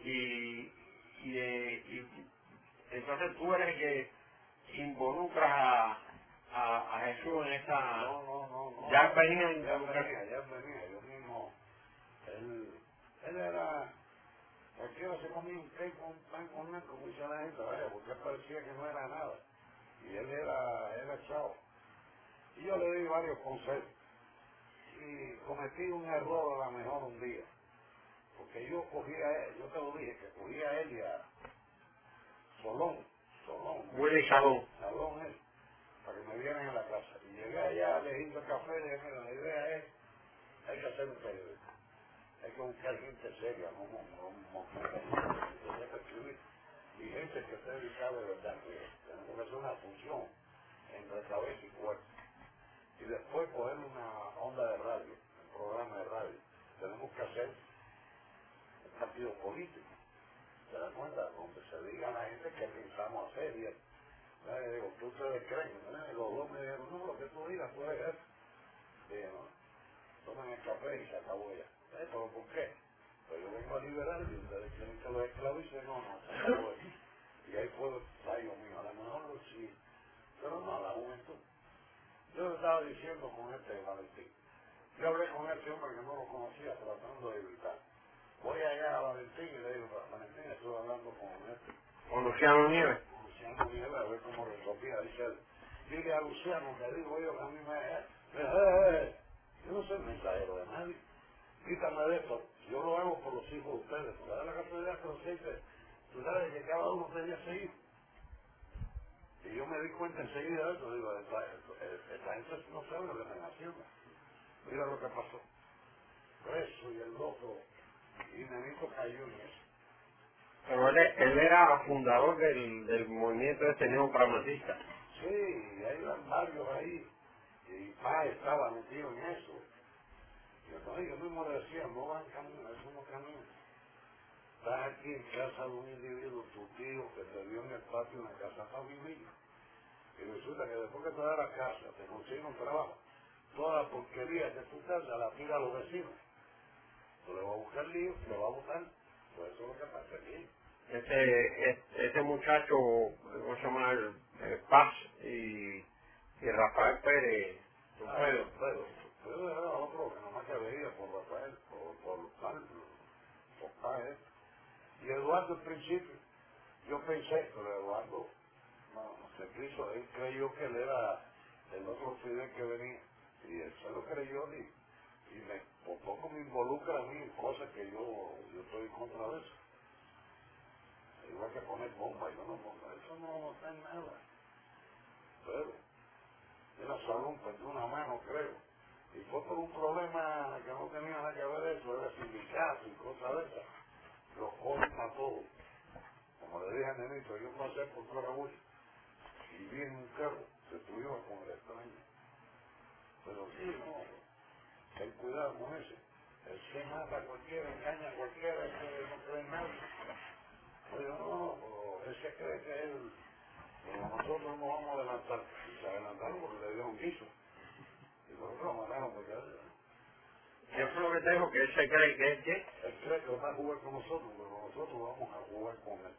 Y entonces tú eres el que involucras a Jesús en esa... No. Ya venía a Ya involucrar. venía, yo mismo, él era, cualquiera se comía un té con pan con nada, como dice la gente, vaya, porque él parecía que no era nada. Y él era chavo. Y yo le di varios consejos. Y cometí un error a lo mejor un día. Porque yo cogía a él, yo te lo dije, que cogía a él y a Solón, Willy Salón. él, para que me vieran en la casa. Y llegué allá, le hice café, le dije, mira, la idea es, hay que hacer un periódico. Hay que buscar gente seria, no que sepa escribir. Y gente que esté dedicada de verdad, que tenemos que hacer una función entre cabeza y cuerpo. Y después coger una onda de radio, un programa de radio. Tenemos que hacer un partido político, ¿te das cuenta? Donde se diga a la gente que pensamos hacer. Y digo, ¿qué ustedes creen? Los dos me dijeron, no, lo que tú digas, tú eres eso. Dije, no, tomen el café y se acabó ya. ¿Pero por qué? Pues yo vengo a liberar y ustedes quieren que los esclavice. No, se acabó eso. Y ahí fue el fallo mío. A lo mejor sí, pero no, a la juventud. Yo le estaba diciendo con este Valentín. Yo hablé con este hombre que no lo conocía, tratando de evitar. Voy allá a Valentín y le digo, Valentín, estoy hablando con este. Con Luciano Nieves. Con Luciano Nieves, a ver cómo resolvía. Dice él, dile a Luciano que digo yo que a mí yo no soy mensajero de nadie. Quítame de esto. Yo lo hago por los hijos de ustedes. Porque da la casualidad que los hijos, tú sabes que cada uno tenía 6 hijos. Y yo me di cuenta enseguida de eso. Digo, esta gente no sabe lo que están haciendo. Mira lo que pasó. Eso y el otro. Y Nenito cayó en eso. Pero él era fundador del movimiento este neopragmatista. Sí, y hay varios ahí. Y Pa estaba metido en eso. Y entonces yo mismo le decía, no van camino, eso no camina. Estás aquí en casa de un individuo, tu tío, que te dio en el patio una casa para vivir. Y resulta que después que te da la casa, te consigue un trabajo, toda la porquería que tú casas la tira a los vecinos. Tú le vas a buscar lío, le vas a botar. Pues eso es lo que pasa aquí. Ese muchacho, ¿cómo se llama? Paz y Rafael Pérez. Pero era otro que nomás que veía por Rafael, por Paz. Y Eduardo al principio, yo pensé, pero Eduardo no se quiso, él creyó que él era el otro Fidel que venía. Y él se lo creyó y por poco me involucra a mí en cosas que yo estoy en contra de eso. Igual que poner bomba, yo no pongo, eso no está en nada. Pero era Salón, perdió una mano, creo. Y fue por un problema que no tenía nada que ver eso, era sindicato y cosas de esas. Los jóvenes a todos. Como le dije a Nenito, yo pasé por Carabuy y vi en un carro que estuvimos con el extraño. Pero sí, no, ten cuidado con ese. El que mata a cualquiera, engaña a cualquiera, es que no cree en nadie. Oye, no, pero ese cree que él, pero nosotros nos vamos a adelantar. Y se adelantaron porque le dieron guiso. Y nosotros lo mataron porque ¿Qué fue lo que te dijo? Que él se cree que es que... él cree que va a jugar con nosotros, pero nosotros vamos a jugar con él.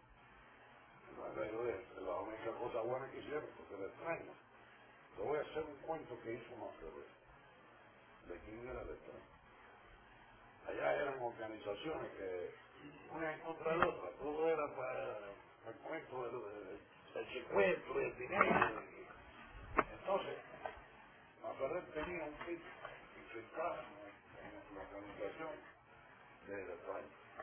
La única cosa buena que hicieron, porque le extraño. Te voy a hacer un cuento que hizo Maquiavelo. ¿De quién era el extraño? Allá eran organizaciones que una en contra de otra, todo era para el cuento del secuestro, del dinero. Entonces, Maquiavelo tenía un tipo infiltrado en la organización del extraño.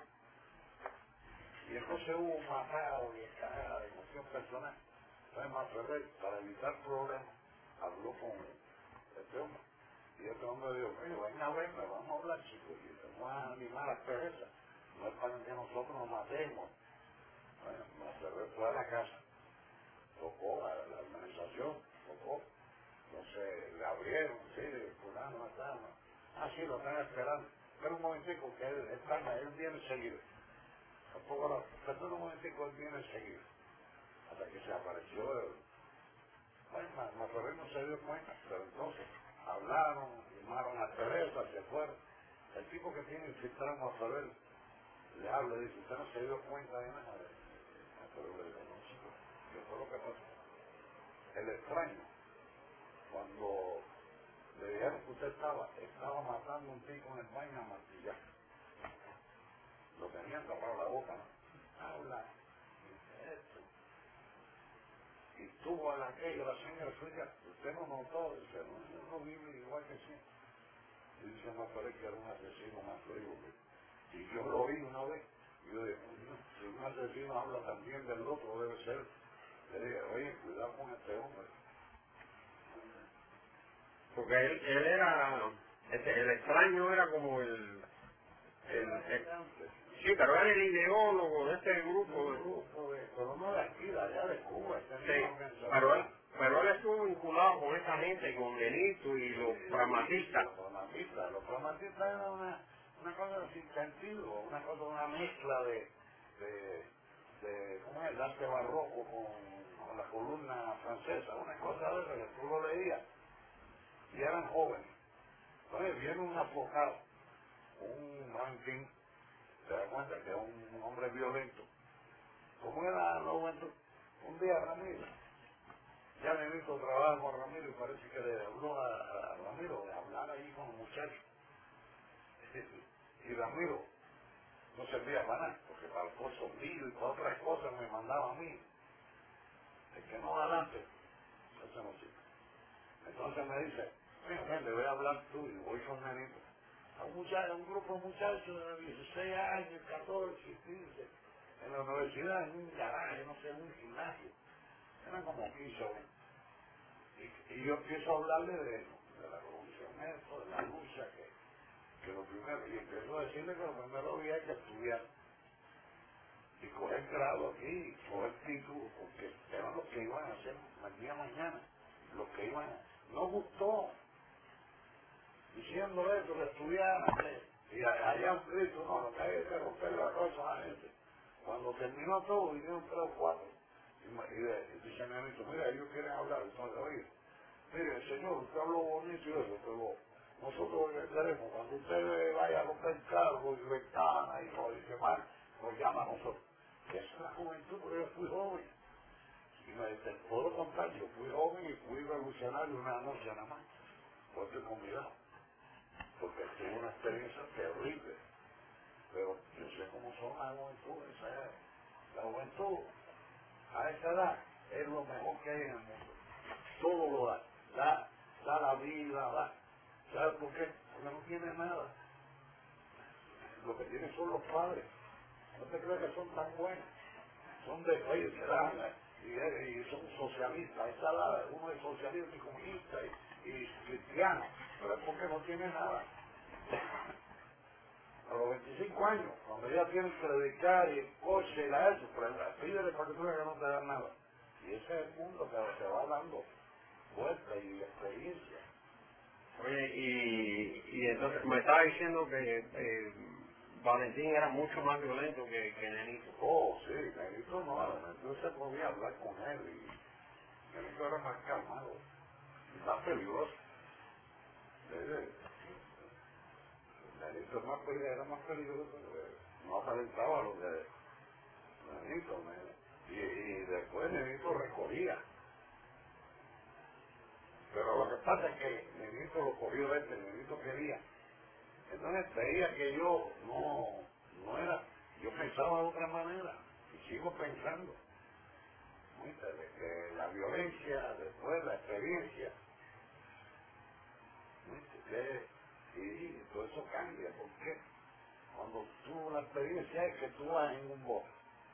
Y entonces hubo un matado y escalada de cuestión personal. Entonces Maferrer, para evitar problemas, habló con este hombre. Y este hombre dijo, oye, ven a verme, vamos a hablar, chicos, y vamos a animar las perezas. No es para que nosotros nos matemos. Bueno, Maferrer fue a la casa, tocó a la organización, tocó. Entonces le abrieron, sí, fulano está, ¿no? Ah, sí, lo están esperando. Pero un momentico, que él viene seguido. Tampoco perdón un momentico, él viene seguido. Hasta que se apareció el... Bueno, Maferrer no se dio cuenta, pero entonces hablaron, llamaron a Teresa, se fueron. El tipo que tiene infiltrado a Maferrer le habla y dice, usted no se dio cuenta de nada. Maferrer le dice, no, chico, ¿qué fue lo que pasó? El extraño, cuando le dijeron que usted estaba matando a un tipo en el baño a martillar. Lo tenían tapado la boca, ¿no? Habla, dice esto. Y tuvo a la señora suya, usted no notó, dice, no vive igual que siempre. Y dice, no, pero es que era un asesino más frío. Y yo lo vi una vez, y yo dije, no, si un asesino habla también del otro, debe ser. Le dije, oye, cuidado con este hombre. Porque él era, el extraño era como el sí, pero era el ideólogo de este grupo. Pero no de aquí, de allá de Cuba. Sí, pero él estuvo vinculado con esa gente, con Benito y los pragmatistas. Los pragmatistas eran una cosa sin sentido, una mezcla de ¿cómo es? El arte barroco con la columna francesa, una cosa de esa que tú lo leías. Y eran jóvenes. Entonces viene un abogado, un ranking, te das cuenta que es un hombre violento. ¿Cómo era lo bueno? Un día Ramiro, ya me he visto trabajar con Ramiro y parece que le habló a Ramiro de hablar ahí con los muchachos. Y Ramiro no servía para nada, porque para el curso mío y para otras cosas me mandaba a mí. El que no adelante, eso no sirve. Entonces me dice, ven, le voy a hablar tú y voy con Nenito. A un grupo de muchachos de 16 años, 14, 15, en la universidad, en un garaje, no sé, en un gimnasio. Eran como 15 o 20. Y yo empiezo a hablarle de la revolución, eso, de la lucha, que lo primero, y empiezo a decirle que lo primero había que estudiar y coger grado aquí, coger título, porque eran los que iban a hacer mañana, los que iban a... No gustó, diciendo eso, que estudiaran, y allá un grito, no, lo que hay es que romper la cosa a la gente. Cuando terminó todo, vinieron 3 o 4, y dice mi amigo, mira, ellos quieren hablar, entonces, oye, mire, señor, usted habló bonito y eso, pero nosotros le queremos, cuando usted vaya a romper carros y ventanas y lo dice mal, nos llama a nosotros. Esa es la juventud, porque yo fui joven. Y te puedo contar, yo fui joven y fui revolucionario una noche nada más, por estoy convidado, porque tuve una experiencia terrible, pero yo sé cómo son las juventudes, la juventud a esa edad es lo mejor que hay en el mundo, todo lo da la vida, ¿sabes por qué? Porque no tiene nada, lo que tiene son los padres, no te creas que son tan buenos, son de oye, se dan y son socialistas, esa edad, uno es socialista y comunista y cristiano, pero es porque no tiene nada. A los 25 años, cuando ya tienen que dedicar y el coche y la eso, pero pídele para que tú veas que no te dan nada. Y ese es el mundo que se va dando vuelta y experiencia. Oye, y entonces me estaba diciendo que Valentín era mucho más violento que Nenito. Oh, sí, Nenito no se podía hablar con él y Nenito era más calmado y más peligroso. Nenito era más peligroso, no aparentaba lo que Nenito, y después Nenito recogía. Pero lo que pasa es que Nenito lo cogió Nenito quería. Entonces veía que yo no era, yo pensaba de otra manera, y sigo pensando. ¿Viste? De que la violencia, después la experiencia, ¿viste? Y todo eso cambia, porque cuando tú la experiencia es que tú vas en un bosque,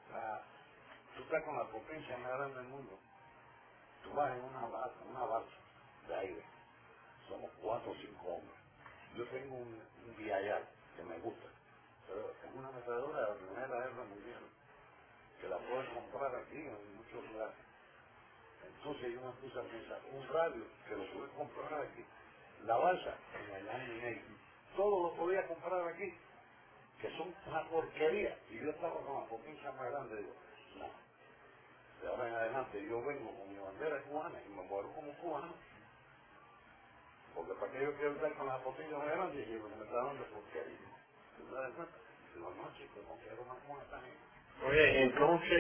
Tú estás con la potencia más grande del mundo. Tú vas en una balsa de aire. Somos 4 o 5 hombres. Yo tengo un Viayal que me gusta, pero es una ametralladora de la Primera Guerra Mundial, que la puedes comprar aquí en muchos lugares. Entonces yo me puse a pensar, un radio que lo pude comprar aquí, la balsa en el año todo lo podía comprar aquí, que son una porquería, y yo estaba con la potencia más grande, digo, no, de ahora en adelante yo vengo con mi bandera cubana y me muero como cubano, porque para que yo quiero estar con la potencia más grande y lo que me está dando porquería, ¿tú te das cuenta? Digo, no chicos, no quiero más con esta gente. Oye, entonces,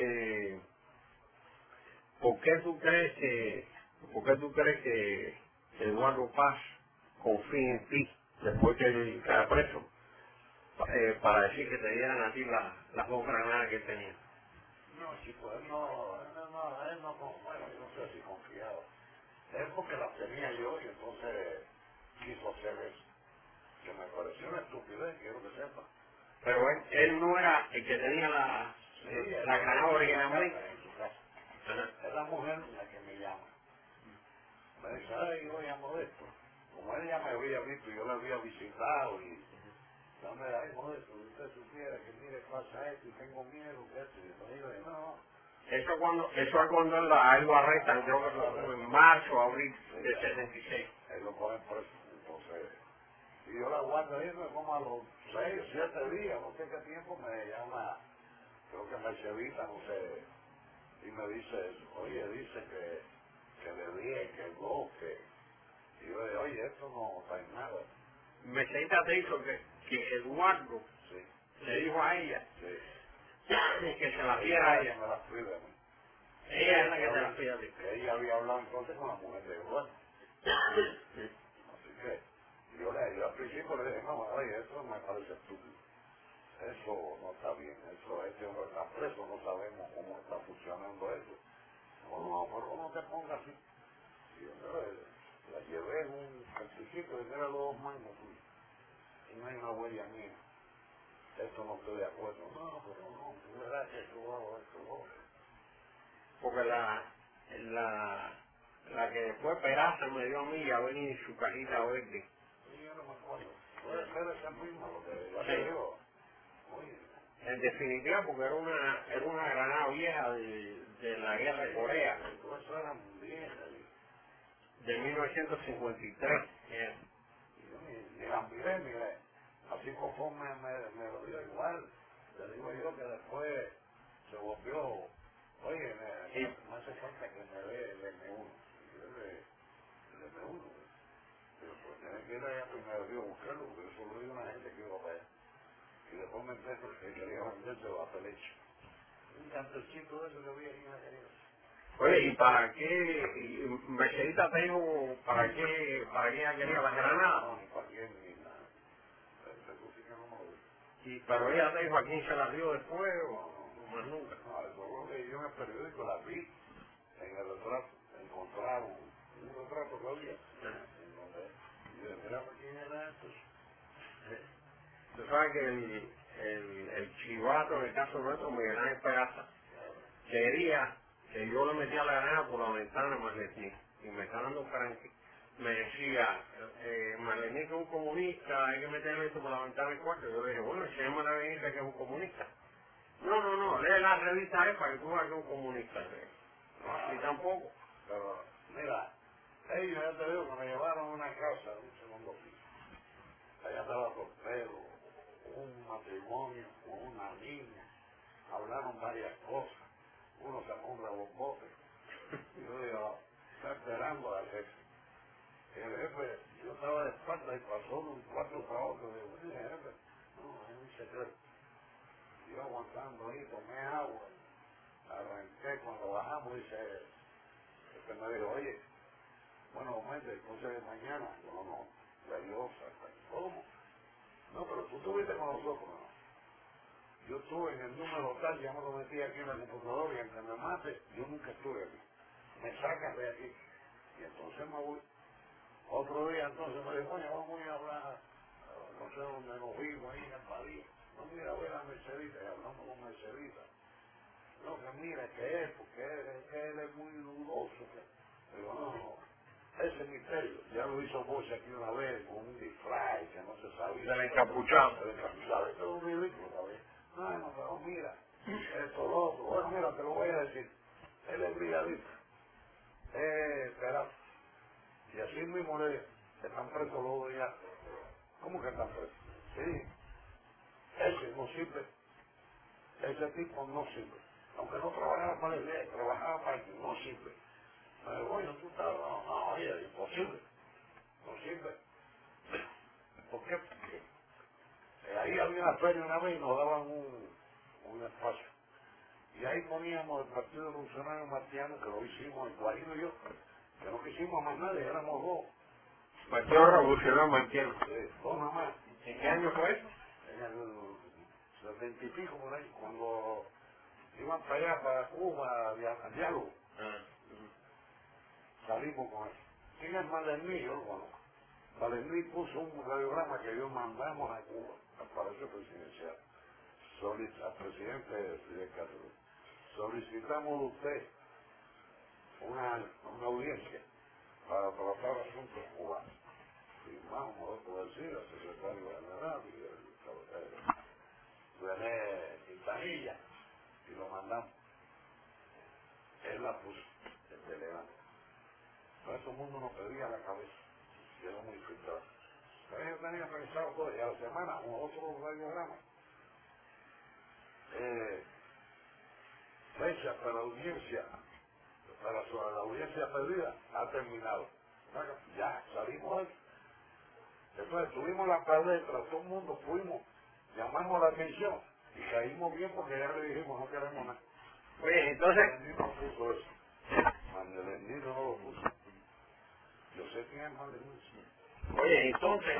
¿por qué tú crees que Eduardo Paz confía en ti después que él queda preso para decir que te dieran a ti las 2 granadas que él tenía? No, chicos, él no, bueno, yo no sé si confiaba. Es porque las tenía yo y entonces quiso hacer eso. Que me pareció una estupidez, quiero que sepa. Pero él no era el que tenía la granada originalmente. En su casa. Es la mujer la que me llama. Me dice, ay, yo llamo de esto. Como ella me había visto, yo la había visitado y dame ay, Modesto, usted supiera que mire, pasa esto y tengo miedo que esto. Y yo digo, no. Eso es cuando a él lo arrestan, creo que fue en marzo, abril del 76. Él lo ponen preso. Entonces, y yo la guardo ahí, como a los 6 o 7 días, no sé qué tiempo, me llama, creo que Mercedita, no sé, y me dice, oye, dice que le dije, que el que, y yo le digo, oye, esto no está en nada. Mercedita te dijo que Eduardo Sí, le dijo a ella sí. que se la pidiera a ella. Me la pide a mí. Ella es la que se la pide a ti. Que ella había hablado entonces con la mujer de Eduardo. Así que yo al principio le dije, no, oye, eso me parece estúpido. Eso no está bien, eso este hombre está preso, no sabemos cómo está funcionando eso. No, pero no te pongas así. Y yo la llevé en un cartuchito de que era los 2 mangos tuyos. Y no hay una huella mía. Esto no estoy de acuerdo. No, pero no, tú verás que yo hago esto. Porque la que después Peraza me dio a mí a venir su cajita verde. Y yo no me acuerdo. Puede ser ese mismo lo que yo le digo. Oye, En definitiva, porque era una granada vieja de la guerra de Corea, eso era vieja. de 1953. Y yo ni la miré, miré. Así conforme me lo dio igual. Le digo yo que después se volvió, oye, me hace falta que me dé el M1. Y yo el M1. Pero pues tiene que ir allá primero a buscarlo, porque eso lo dijo una gente que iba para allá. Y después me enteré que quería venderse a Pelecho. Un cantercito de eso que había aquí en la querida. Oye, ¿y para qué? Mercedita te dijo, ¿para qué ella quería la granada? No, ni para quién, ni nada. Eso sí que no me lo dijo. Pero ella te dijo a quién se la dio después o más nunca. No, eso lo leí yo en el periódico, la vi en el retrato. Encontraron un retrato que había en donde y yo mira para quién era esto. Tú sabes que el chivato, en el caso nuestro, Miguel Ángel Peraza, quería que yo le metía la granada por la ventana a Marlení, y me está dando franque. Me decía, Marlení que es un comunista, hay que meterle esto por la ventana del cuarto. Yo le dije, bueno, se llama la avenida que es un comunista. No, lee la revista para que tú veas que es un comunista. No, así tampoco. Pero, mira, ellos ya te digo que me llevaron a una casa de un segundo piso. Allá estaba soltero, un matrimonio con una niña, hablaron varias cosas, uno sacó un rebobote, y yo digo, está esperando al jefe. Y el jefe, yo estaba de espalda y pasó de un cuarto para otro, y digo, mire jefe, no, es un secreto. Yo aguantando ahí, tomé agua, arranqué, cuando bajamos, dice, este me dijo, oye, bueno, momento, entonces mañana, no, la diosa, ¿cómo? No, pero tú estuviste con nosotros, ¿no? Yo estuve en el número tal, ya me lo metí aquí en la computadora y aunque me mate, yo nunca estuve aquí. Me sacan de aquí. Y entonces me voy. Otro día entonces me dijo, oye, vamos a ir a hablar, no sé dónde nos vimos, ahí en el Padilla. Vamos a ir a ver a Mercedita y hablamos con Mercedita. No, que mira, que es, porque que él es muy dudoso. Digo, no, ese misterio, ya lo hizo Bosch aquí una vez con un disfraz que no se sabía. Del encapuchado. Del encapuchado, esto es un ridículo, ¿sabes? No, pero mira, esto, lo otro. Bueno, mira, te lo voy a decir. Él es brigadista. Espera. Y así mismo están presos los dos ya. ¿Cómo que están presos? Sí, ese no sirve. Ese tipo no sirve. Aunque no trabajaba para el ley, trabajaba para el no sirve. Pero bueno, tú estás, no, oye, imposible. No sirve. ¿Por qué? Porque ahí había una feria una vez y nos daban un espacio. Y ahí poníamos el Partido Revolucionario Martiano, que lo hicimos el Guajiro y yo, que no quisimos más nadie, éramos dos. Partido Revolucionario Martiano. Sí, dos nada más. ¿En qué año fue eso? En el 70 y pico por ahí, cuando iban para allá, para Cuba, al diálogo. Salimos con eso. ¿Quién es Malermí? Yo lo conozco. Malermí puso un radiograma que yo mandamos a Cuba, al Palacio Presidencial, al presidente Fidel Castro. Solicitamos de usted una audiencia para tratar asuntos cubanos. Firmamos, no puedo decir, al secretario general y el cabecero René Quintanilla, y lo mandamos. Él la puso, el delegado. Pero todo el mundo nos pedía la cabeza, quedó muy frustrado. Pero yo tenía pensado todo, y a la semana, con otro radiograma, fecha para la audiencia, la audiencia perdida, ha terminado. Ya, salimos de eso. Entonces tuvimos la palestra, todo el mundo fuimos, llamamos la atención y caímos bien porque ya le dijimos no queremos nada. Oye, entonces... Manuel no puso eso. Manuel no lo puso. Yo sé quién es Manuel. Oye, entonces,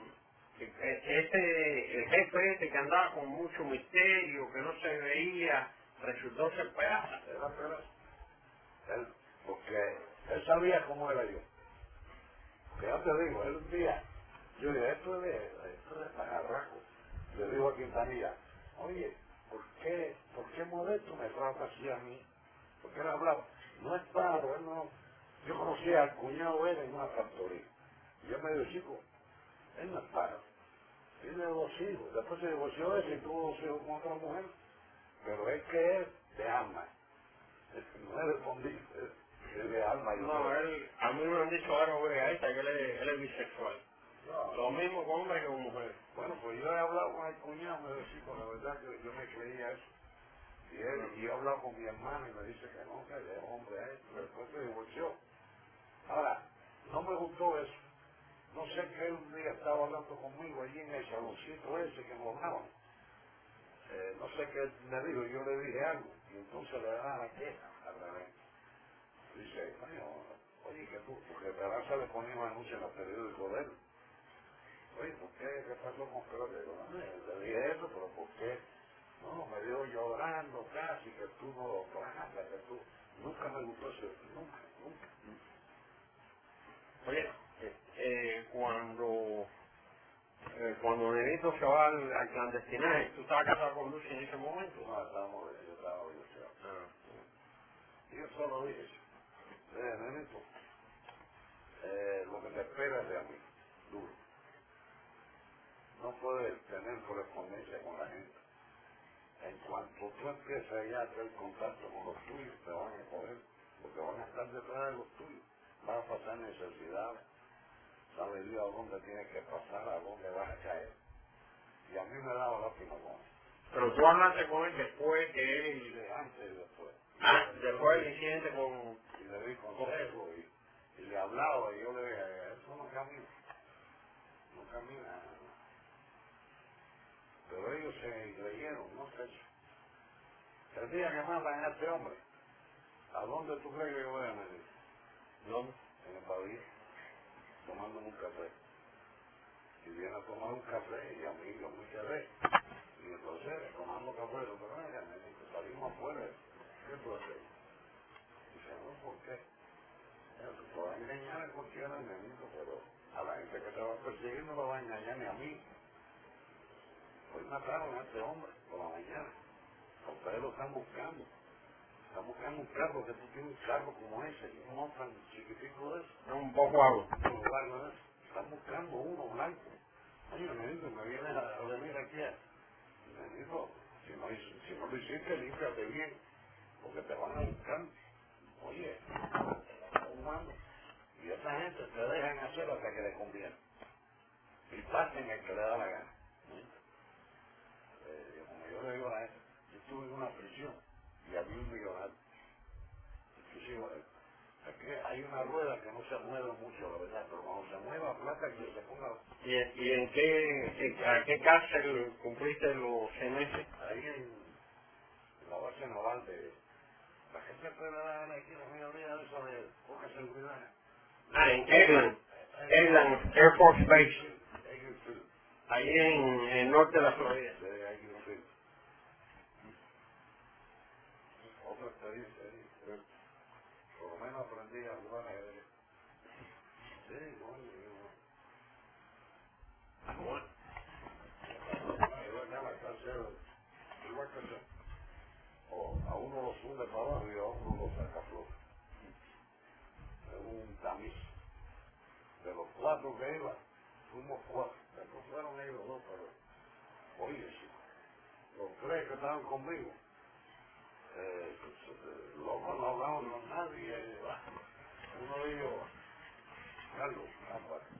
el jefe este que andaba con mucho misterio, que no se veía, resultó ser Peraza. Era Peraza. Él, porque él sabía cómo era yo. Que ya te digo, él un día, yo dije, esto es de pajarraco. Le digo a Quintanilla, oye, ¿por qué Modesto me trata así a mí? Porque él hablaba, no es paro, él no. Yo conocía al cuñado de él en una factoría. Y yo me digo, chico, él no es paro. Tiene dos hijos, después se divorció de ese y tuvo dos hijos con otra mujer. Pero es que es de alma. No es de fondillo, es de alma. No, a mí me han dicho ahora, oye, a esta que él es bisexual. No, Lo mismo con hombres que con mujeres. bueno, pues yo he hablado con el cuñado, me decía, por la verdad que yo me creía eso. Y yo he hablado con mi hermana y me dice que no, que es hombre es, pero después se divorció. Ahora, no me gustó eso. No sé que él un día estaba hablando conmigo allí en el saloncito ese que nos daban. No sé qué me dijo, yo le dije algo, y entonces le da la queja al revés. Dice, coño, oye, que tú, porque Peraza le ponía un anuncio en el periódico de él. Oye, ¿por qué pasó con Peraza? Le dije eso, pero ¿por qué? No, me dio llorando casi, que tú no lo trabajas, que tú... Nunca me gustó eso, nunca. Oye, cuando Nenito se va al clandestinaje, ¿tú estabas casado con Lucy en ese momento? No, yo estaba divorciado. Y yo solo dije eso. Nenito, lo que te espera es de a mí, duro. No puedes tener correspondencia con la gente. En cuanto tú empieces ya a tener contacto con los tuyos, te van a coger, porque van a estar detrás de los tuyos. Van a pasar necesidades, sabe Dios a dónde tienes que pasar, a dónde vas a caer. Y a mí me daba lástima con eso. Pero tú hablaste con él después que Y él... de antes y después. después del incidente con... Y le di consejo y le hablaba y yo le dije, eso no camina, no camina. Pero ellos se creyeron, no sé. El día que matan a este hombre, ¿a dónde tú crees que yo voy a medir? ¿Dónde? En el pabellón, tomándome un café. Y viene a tomar un café y a mí yo me quedé. Y entonces, tomando café, yo pero venga, me dice, salimos afuera. ¿Qué tú haces? Dice, no, ¿por qué? Tú puedes engañar a cualquiera, nenito, pero a la gente que te va a perseguir no lo va a engañar ni a mí. Hoy mataron a este hombre por la mañana. A ustedes lo están buscando. Están buscando un carro, que tú tienes un carro como ese, no tan chiquitico de eso. Es un poco algo. Están buscando uno blanco. Oye, me dice, me vienes a venir aquí. Me dijo, si no lo hiciste, límpiate bien, porque te van a buscar. Oye, están humano. Y esa gente te dejan hacer hasta que les conviene. Y parten el que le da la gana. Como yo le digo a la gente, yo estuve en una prisión y había un millonario. Inclusive, es que hay una rueda que no se mueve mucho, la verdad, pero cuando se mueva plata que se ponga. ¿Y a qué cárcel cumpliste los 6 meses? Ahí en la base naval de la gente federal aquí, la mayoría de eso de poca seguridad. Ah, en Eglin Air Force Base, Egglesfield. ahí en el norte de la Florida. De Egglesfield. Otra experiencia ahí. Por lo menos aprendí a jugar ajedrez. Sí, Bueno, yo acá la cárcel, igual que eso. O a uno lo sube para abajo y a uno lo saca a flote. Es un tamiz. De los 4 que iba, fuimos 4. Después fueron ellos 2, pero oye, sí, los 3 que estaban conmigo, locos no hablamos con nadie. Uno de ellos, Carlos Álvarez,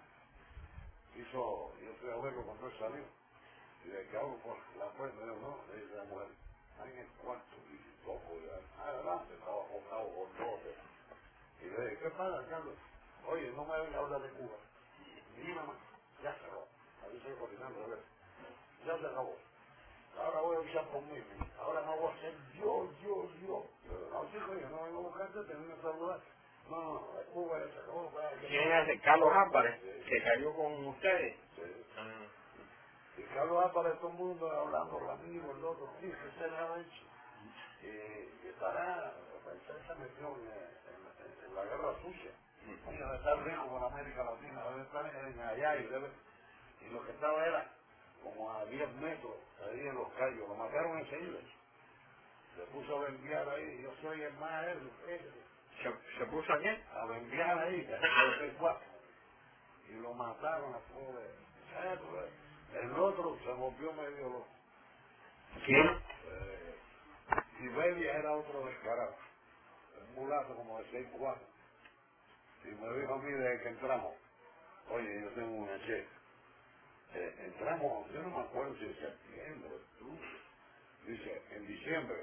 yo fui a verlo cuando él salió, y de que hablo por la puerta, yo no, le dice a la mujer, está en el cuarto, y loco, adelante, estaba acostado con 12. Y le dije, ¿qué pasa, Carlos? Oye, no me venga a hablar de Cuba. Ni una más, ya se acabó. Ahí estoy coordinando, ¿verdad? Ya se acabó. Ahora voy a luchar por mí. Ahora no voy a ser yo. No, chico, yo no vengo a buscarte, te vengo a saludar. No, Cuba ya se acabó. ¿quién es ese? Carlos Álvarez, que cayó con ustedes. Sí. Ah. Y Carlos Álvarez, todo el mundo hablando, Ramiro, el otro, sí, que se le ha hecho. Y estará, él se metió en la guerra sucia. Oye, debe estar rico con América Latina, debe estar allá y lo que estaba era como a 10 metros ahí en los callos, lo mataron enseguida. Se puso a enviar ahí, yo soy el más ¿Se puso aquí? a enviar ahí, y lo mataron a pobre. El otro se volvió medio loco. ¿Quién? Siberia era otro descarado, un mulato como de 6'4". Y me dijo a mí desde que entramos, oye, yo tengo una che. Entramos, yo no me acuerdo si en septiembre, octubre. Dice, en diciembre,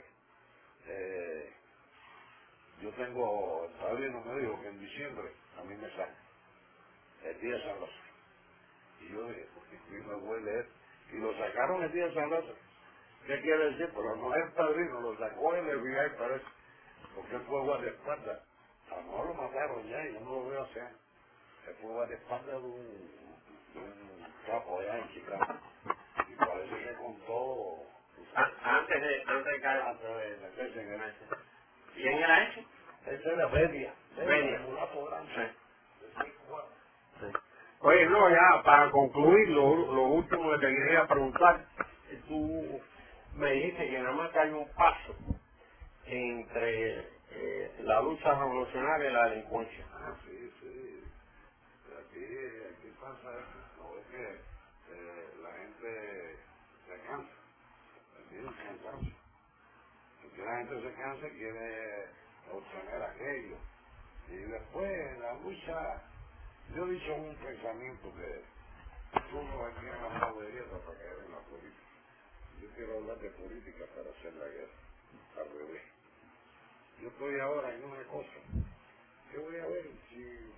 yo tengo, el padrino me dijo que en diciembre a mí me saca, el día de San Lázaro. Y yo dije, porque a mí me huele esto. Y lo sacaron el día de San Lázaro. ¿Qué quiere decir? Pero no es el padrino, lo sacó el FBI, parece, porque él fue guardaespaldas. A lo mejor lo mataron ya y yo no lo veo hace años. Él fue guardaespaldas de un capo allá en Chicago. Y parece que contó Antes de caer. antes de meterse en el... ¿Quién era ese? Ese era Bedia. Bedia. El mulato grande. Sí. De 6'4". Sí. Oye, no, ya para concluir, lo último que te quería preguntar, tú me dijiste que nada más que hay un paso entre la lucha revolucionaria y la delincuencia. Ah, sí, sí. Aquí pasa eso. No es que la gente se cansa. Aquí es un cansancio. Porque la gente se cansa y quiere obtener aquello. Y después la lucha, yo he dicho un pensamiento que uno aquí en la mano de guerra para caer en la política. Yo quiero hablar de política para hacer la guerra, al revés. Yo estoy ahora en una cosa. Yo voy a ver si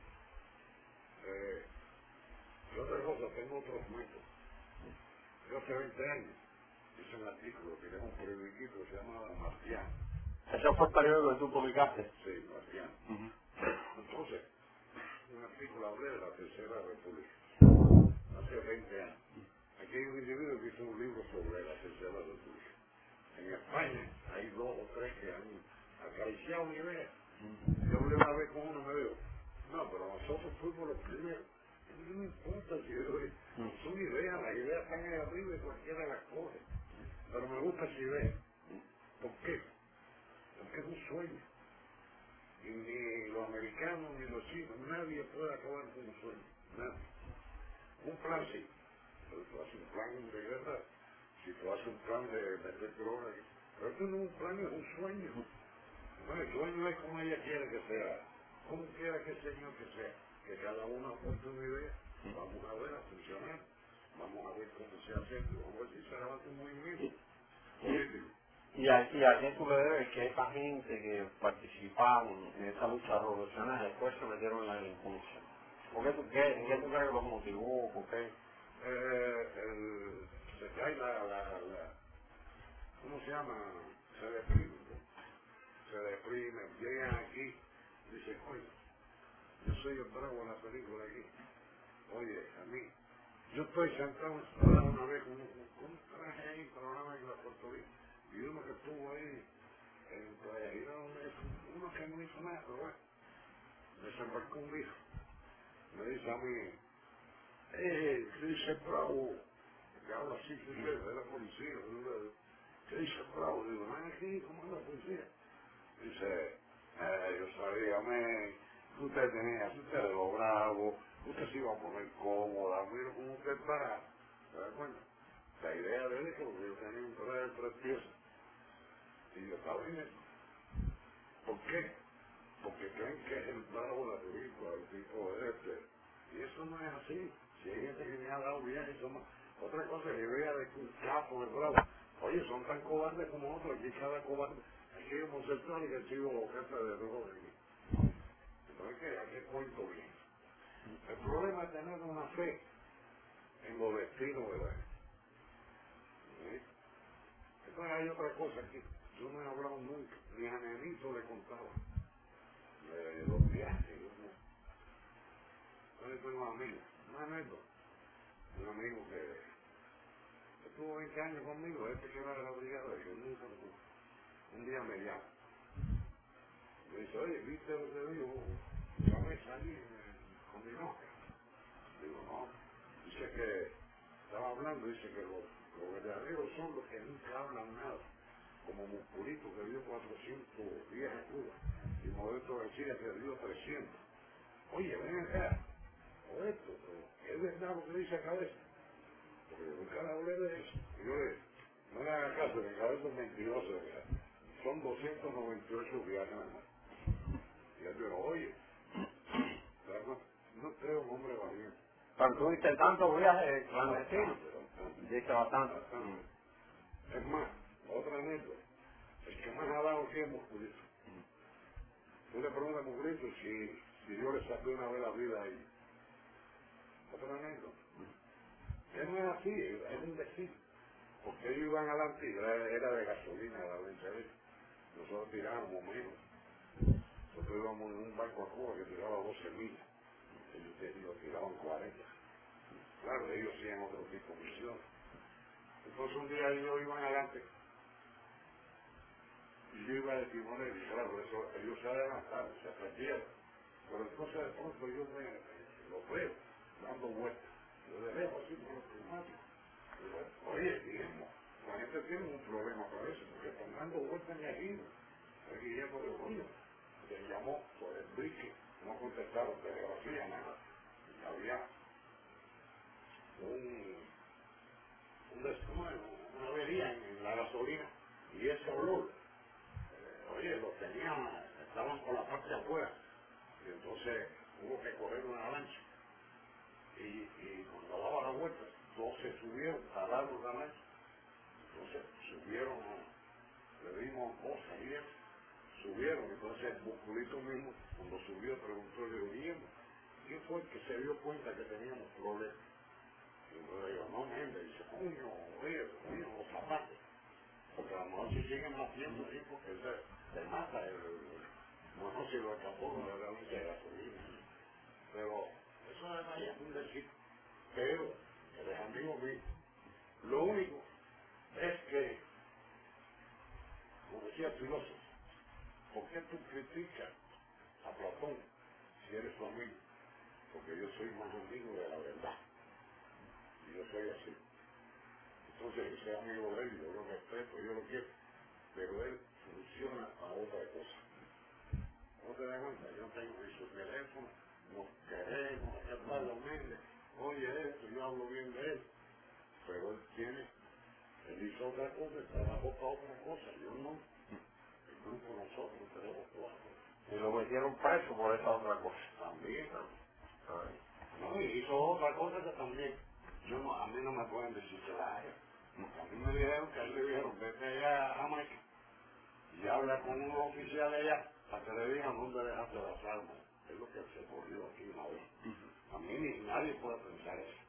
yo otra cosa, tengo otros métodos. Yo hace 20 años hice un artículo que era un periódico que se llamaba Marciano. Ese fue el periodo que tú publicaste. Sí, Marciano. Entonces, un artículo hablé de la Tercera República, hace 20 años. Aquí hay un individuo que hizo un libro sobre la Tercera República. En España hay 2 o 3 que han acariciado una idea. Yo hablé una vez con uno y me dijo, no, pero nosotros fuimos los primeros. No me importa si son ideas, las ideas están ahí arriba y cualquiera las coge. Pero me gusta esa idea. ¿Por qué? Porque es un americanos ni los chinos, nadie puede acabar con un sueño, nadie. Un plan sí, pero tú haces un plan de guerra, si tú haces un plan de meter drogas, pero esto no es un plan, es un sueño. Bueno, el sueño es como ella quiere que sea, como quiera que el Señor que sea, que cada uno aporte una idea, vamos a ver a funcionar, vamos a ver cómo se hace, vamos a ver si se levanta un movimiento político. Y a quién tú le debes que esa gente que participaron en esa lucha revolucionaria después se metieron en la delincuencia? ¿Por qué qué tú crees que los motivó? ¿Por qué? Se cae ¿cómo se llama? Se deprime, llegan aquí, dicen, oye, yo soy el bravo de la película aquí, oye, a mí, yo estoy sentado una vez con un traje ahí, programa en la Puerto Rico, y uno que estuvo ahí, en Playa Girón, uno que no hizo nada, pero bueno, desembarcó un hijo, me dice a mí, ¿qué dice Bravo? Que habla así, de la policía, ¿qué dice Bravo? Digo, no es aquí, ¿cómo es la policía? Dice, yo sabía, que usted tenía, si usted lo bravo, usted se iba a poner cómoda, mira cómo usted está, ¿se da cuenta? La idea de él es que yo tenía un traje de 3 piezas, y yo estaba en eso. ¿Por qué? Porque creen que es el bravo de la película, el tipo este. Y eso no es así. Si hay gente que me ha dado viajes, otra cosa que vea de un capo, el bravo. Oye, son tan cobardes como otros, aquí cada cobarde. Aquí hay homosexuales que han sido jefe de drogas. Entonces, ¿a qué cuento bien? El problema es tener una fe en los destinos de la gente. ¿Sí? Entonces hay otra cosa aquí. Yo no he hablado nunca, ni a Nenito le contaba de los viajes. Entonces tengo un amigo, un amigo que estuvo 20 años conmigo, este que era de la brigada, yo nunca lo tuve. Un día me llama, me dice, oye, ¿viste lo que dijo? Yo me salí con mi novia. Digo, no. Dice que, estaba hablando, dice que los verdaderos son los que nunca hablan nada. Como Musculito que dio 400 días en Cuba. Y Modesto García que dio 300. Oye, ven acá. O esto, ¿es verdad lo que dice Cabeza? Porque yo nunca le hablé de eso. Y yo no le haga caso, que Cabeza es mentiroso. Son 298 viajes nada más. Y él dijo, oye, no creo un hombre valiente. Pero tú viste tantos viajes clandestinos. Dice bastante. Es más, otra anécdota. El que más ha dado aquí es Musculito. Tú le preguntas a Musculito si yo le saqué una vez la vida ahí. Otra anécdota. Que no es así, es un decir. Porque ellos iban adelante y era de gasolina, la lencería. Nosotros tirábamos menos. Nosotros íbamos en un barco a Cuba que tiraba 12 millas. Ellos tiraban 40. Claro, ellos hacían otro tipo de misiones. Entonces un día ellos iban adelante y yo iba de timonel y claro, eso, ellos se adelantaron, se perdieron. Pero entonces de pronto yo los veo dando vueltas. Yo de lejos así por los prismáticos. Oye, Guillermo, la gente tiene un problema para eso, porque están dando vueltas en el hilo. El Guillermo de Julio le llamó por el brique, no contestaron telegrafía, nada. Y había una avería en la gasolina y ese olor, oye, lo tenían, estaban por la parte de afuera y entonces hubo que correr una lancha y cuando daba la vuelta todos se subieron, pararon la lancha, entonces subieron, le dimos cosas y eso, subieron, entonces Musculito mismo cuando subió preguntó, le digo, Guillermo, ¿quién fue el que se dio cuenta que teníamos problemas? Y yo le digo, no, gente, dice, coño, oye, los zapatos. Porque a lo mejor si siguen batiendo así, porque se mata monóxido de carbono, de la lucha de gasolina. Pero eso de vaya es un decir. Pero, el amigo mío, lo único es que, como decía el filósofo, ¿por qué tú criticas a Platón si eres su amigo? Porque yo soy más amigo de la verdad. Y yo soy así. Entonces, yo soy amigo de él, yo lo respeto, yo lo quiero, pero él funciona a otra cosa. no te das cuenta, yo tengo su teléfono, nos queremos, es Pablo Méndez, oye esto, yo hablo bien de él, pero él hizo otra cosa, él trabajó para otra cosa, yo no, el grupo nosotros tenemos trabajo. Y lo metieron preso por esa otra cosa. También, Ay. no, y hizo otra cosa que también, a mí no me pueden decir que la haya. A mí me dijeron que a él le dijeron, vete allá a Jamaica y habla con unos oficiales allá para que le digan dónde dejaste las armas. Es lo que se ocurrió aquí una vez. A mí ni nadie puede pensar eso.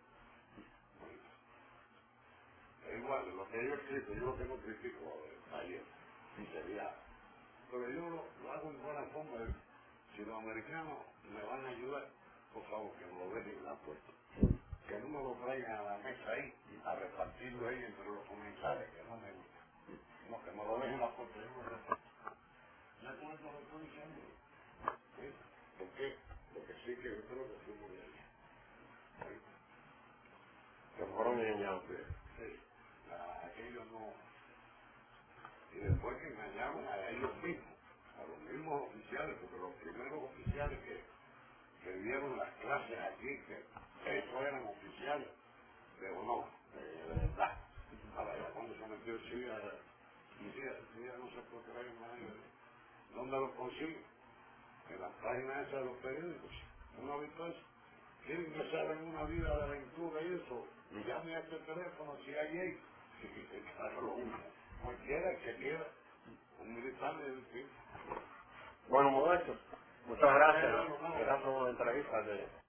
Es igual, lo que yo he escrito, yo lo tengo crítico ayer. Y sería, pero yo lo hago en buena forma. Si los americanos me van a ayudar, por favor, que me lo dejen en la puerta. Que no me lo traigan a la mesa ahí, a repartirlo ahí entre los comensales, que no me gusta. No, que me lo dejen en la puerta. Yo lo reparto. ¿Ya con esto lo estoy diciendo? ¿Sí? ¿Por qué? Porque sí que yo creo que fuimos de allá. ¿Sí? Que fueron engañados. Sí. Aquellos no. Y después que engañaron a ellos mismos, a los mismos oficiales, porque los primeros oficiales que dieron las clases aquí, que esos eran oficiales de honor, de verdad. Ahora ya cuando se metió el CIA no se puede creer más. ¿Dónde lo consigue? En las páginas esas de los periódicos. ¿No ha visto eso? Quieren que se hagan una vida de aventura y eso. Y llame a este teléfono si hay ahí. Claro, cualquiera que quiera. Un militar del fin. Bueno, Modesto, muchas gracias. Gracias por la entrevista.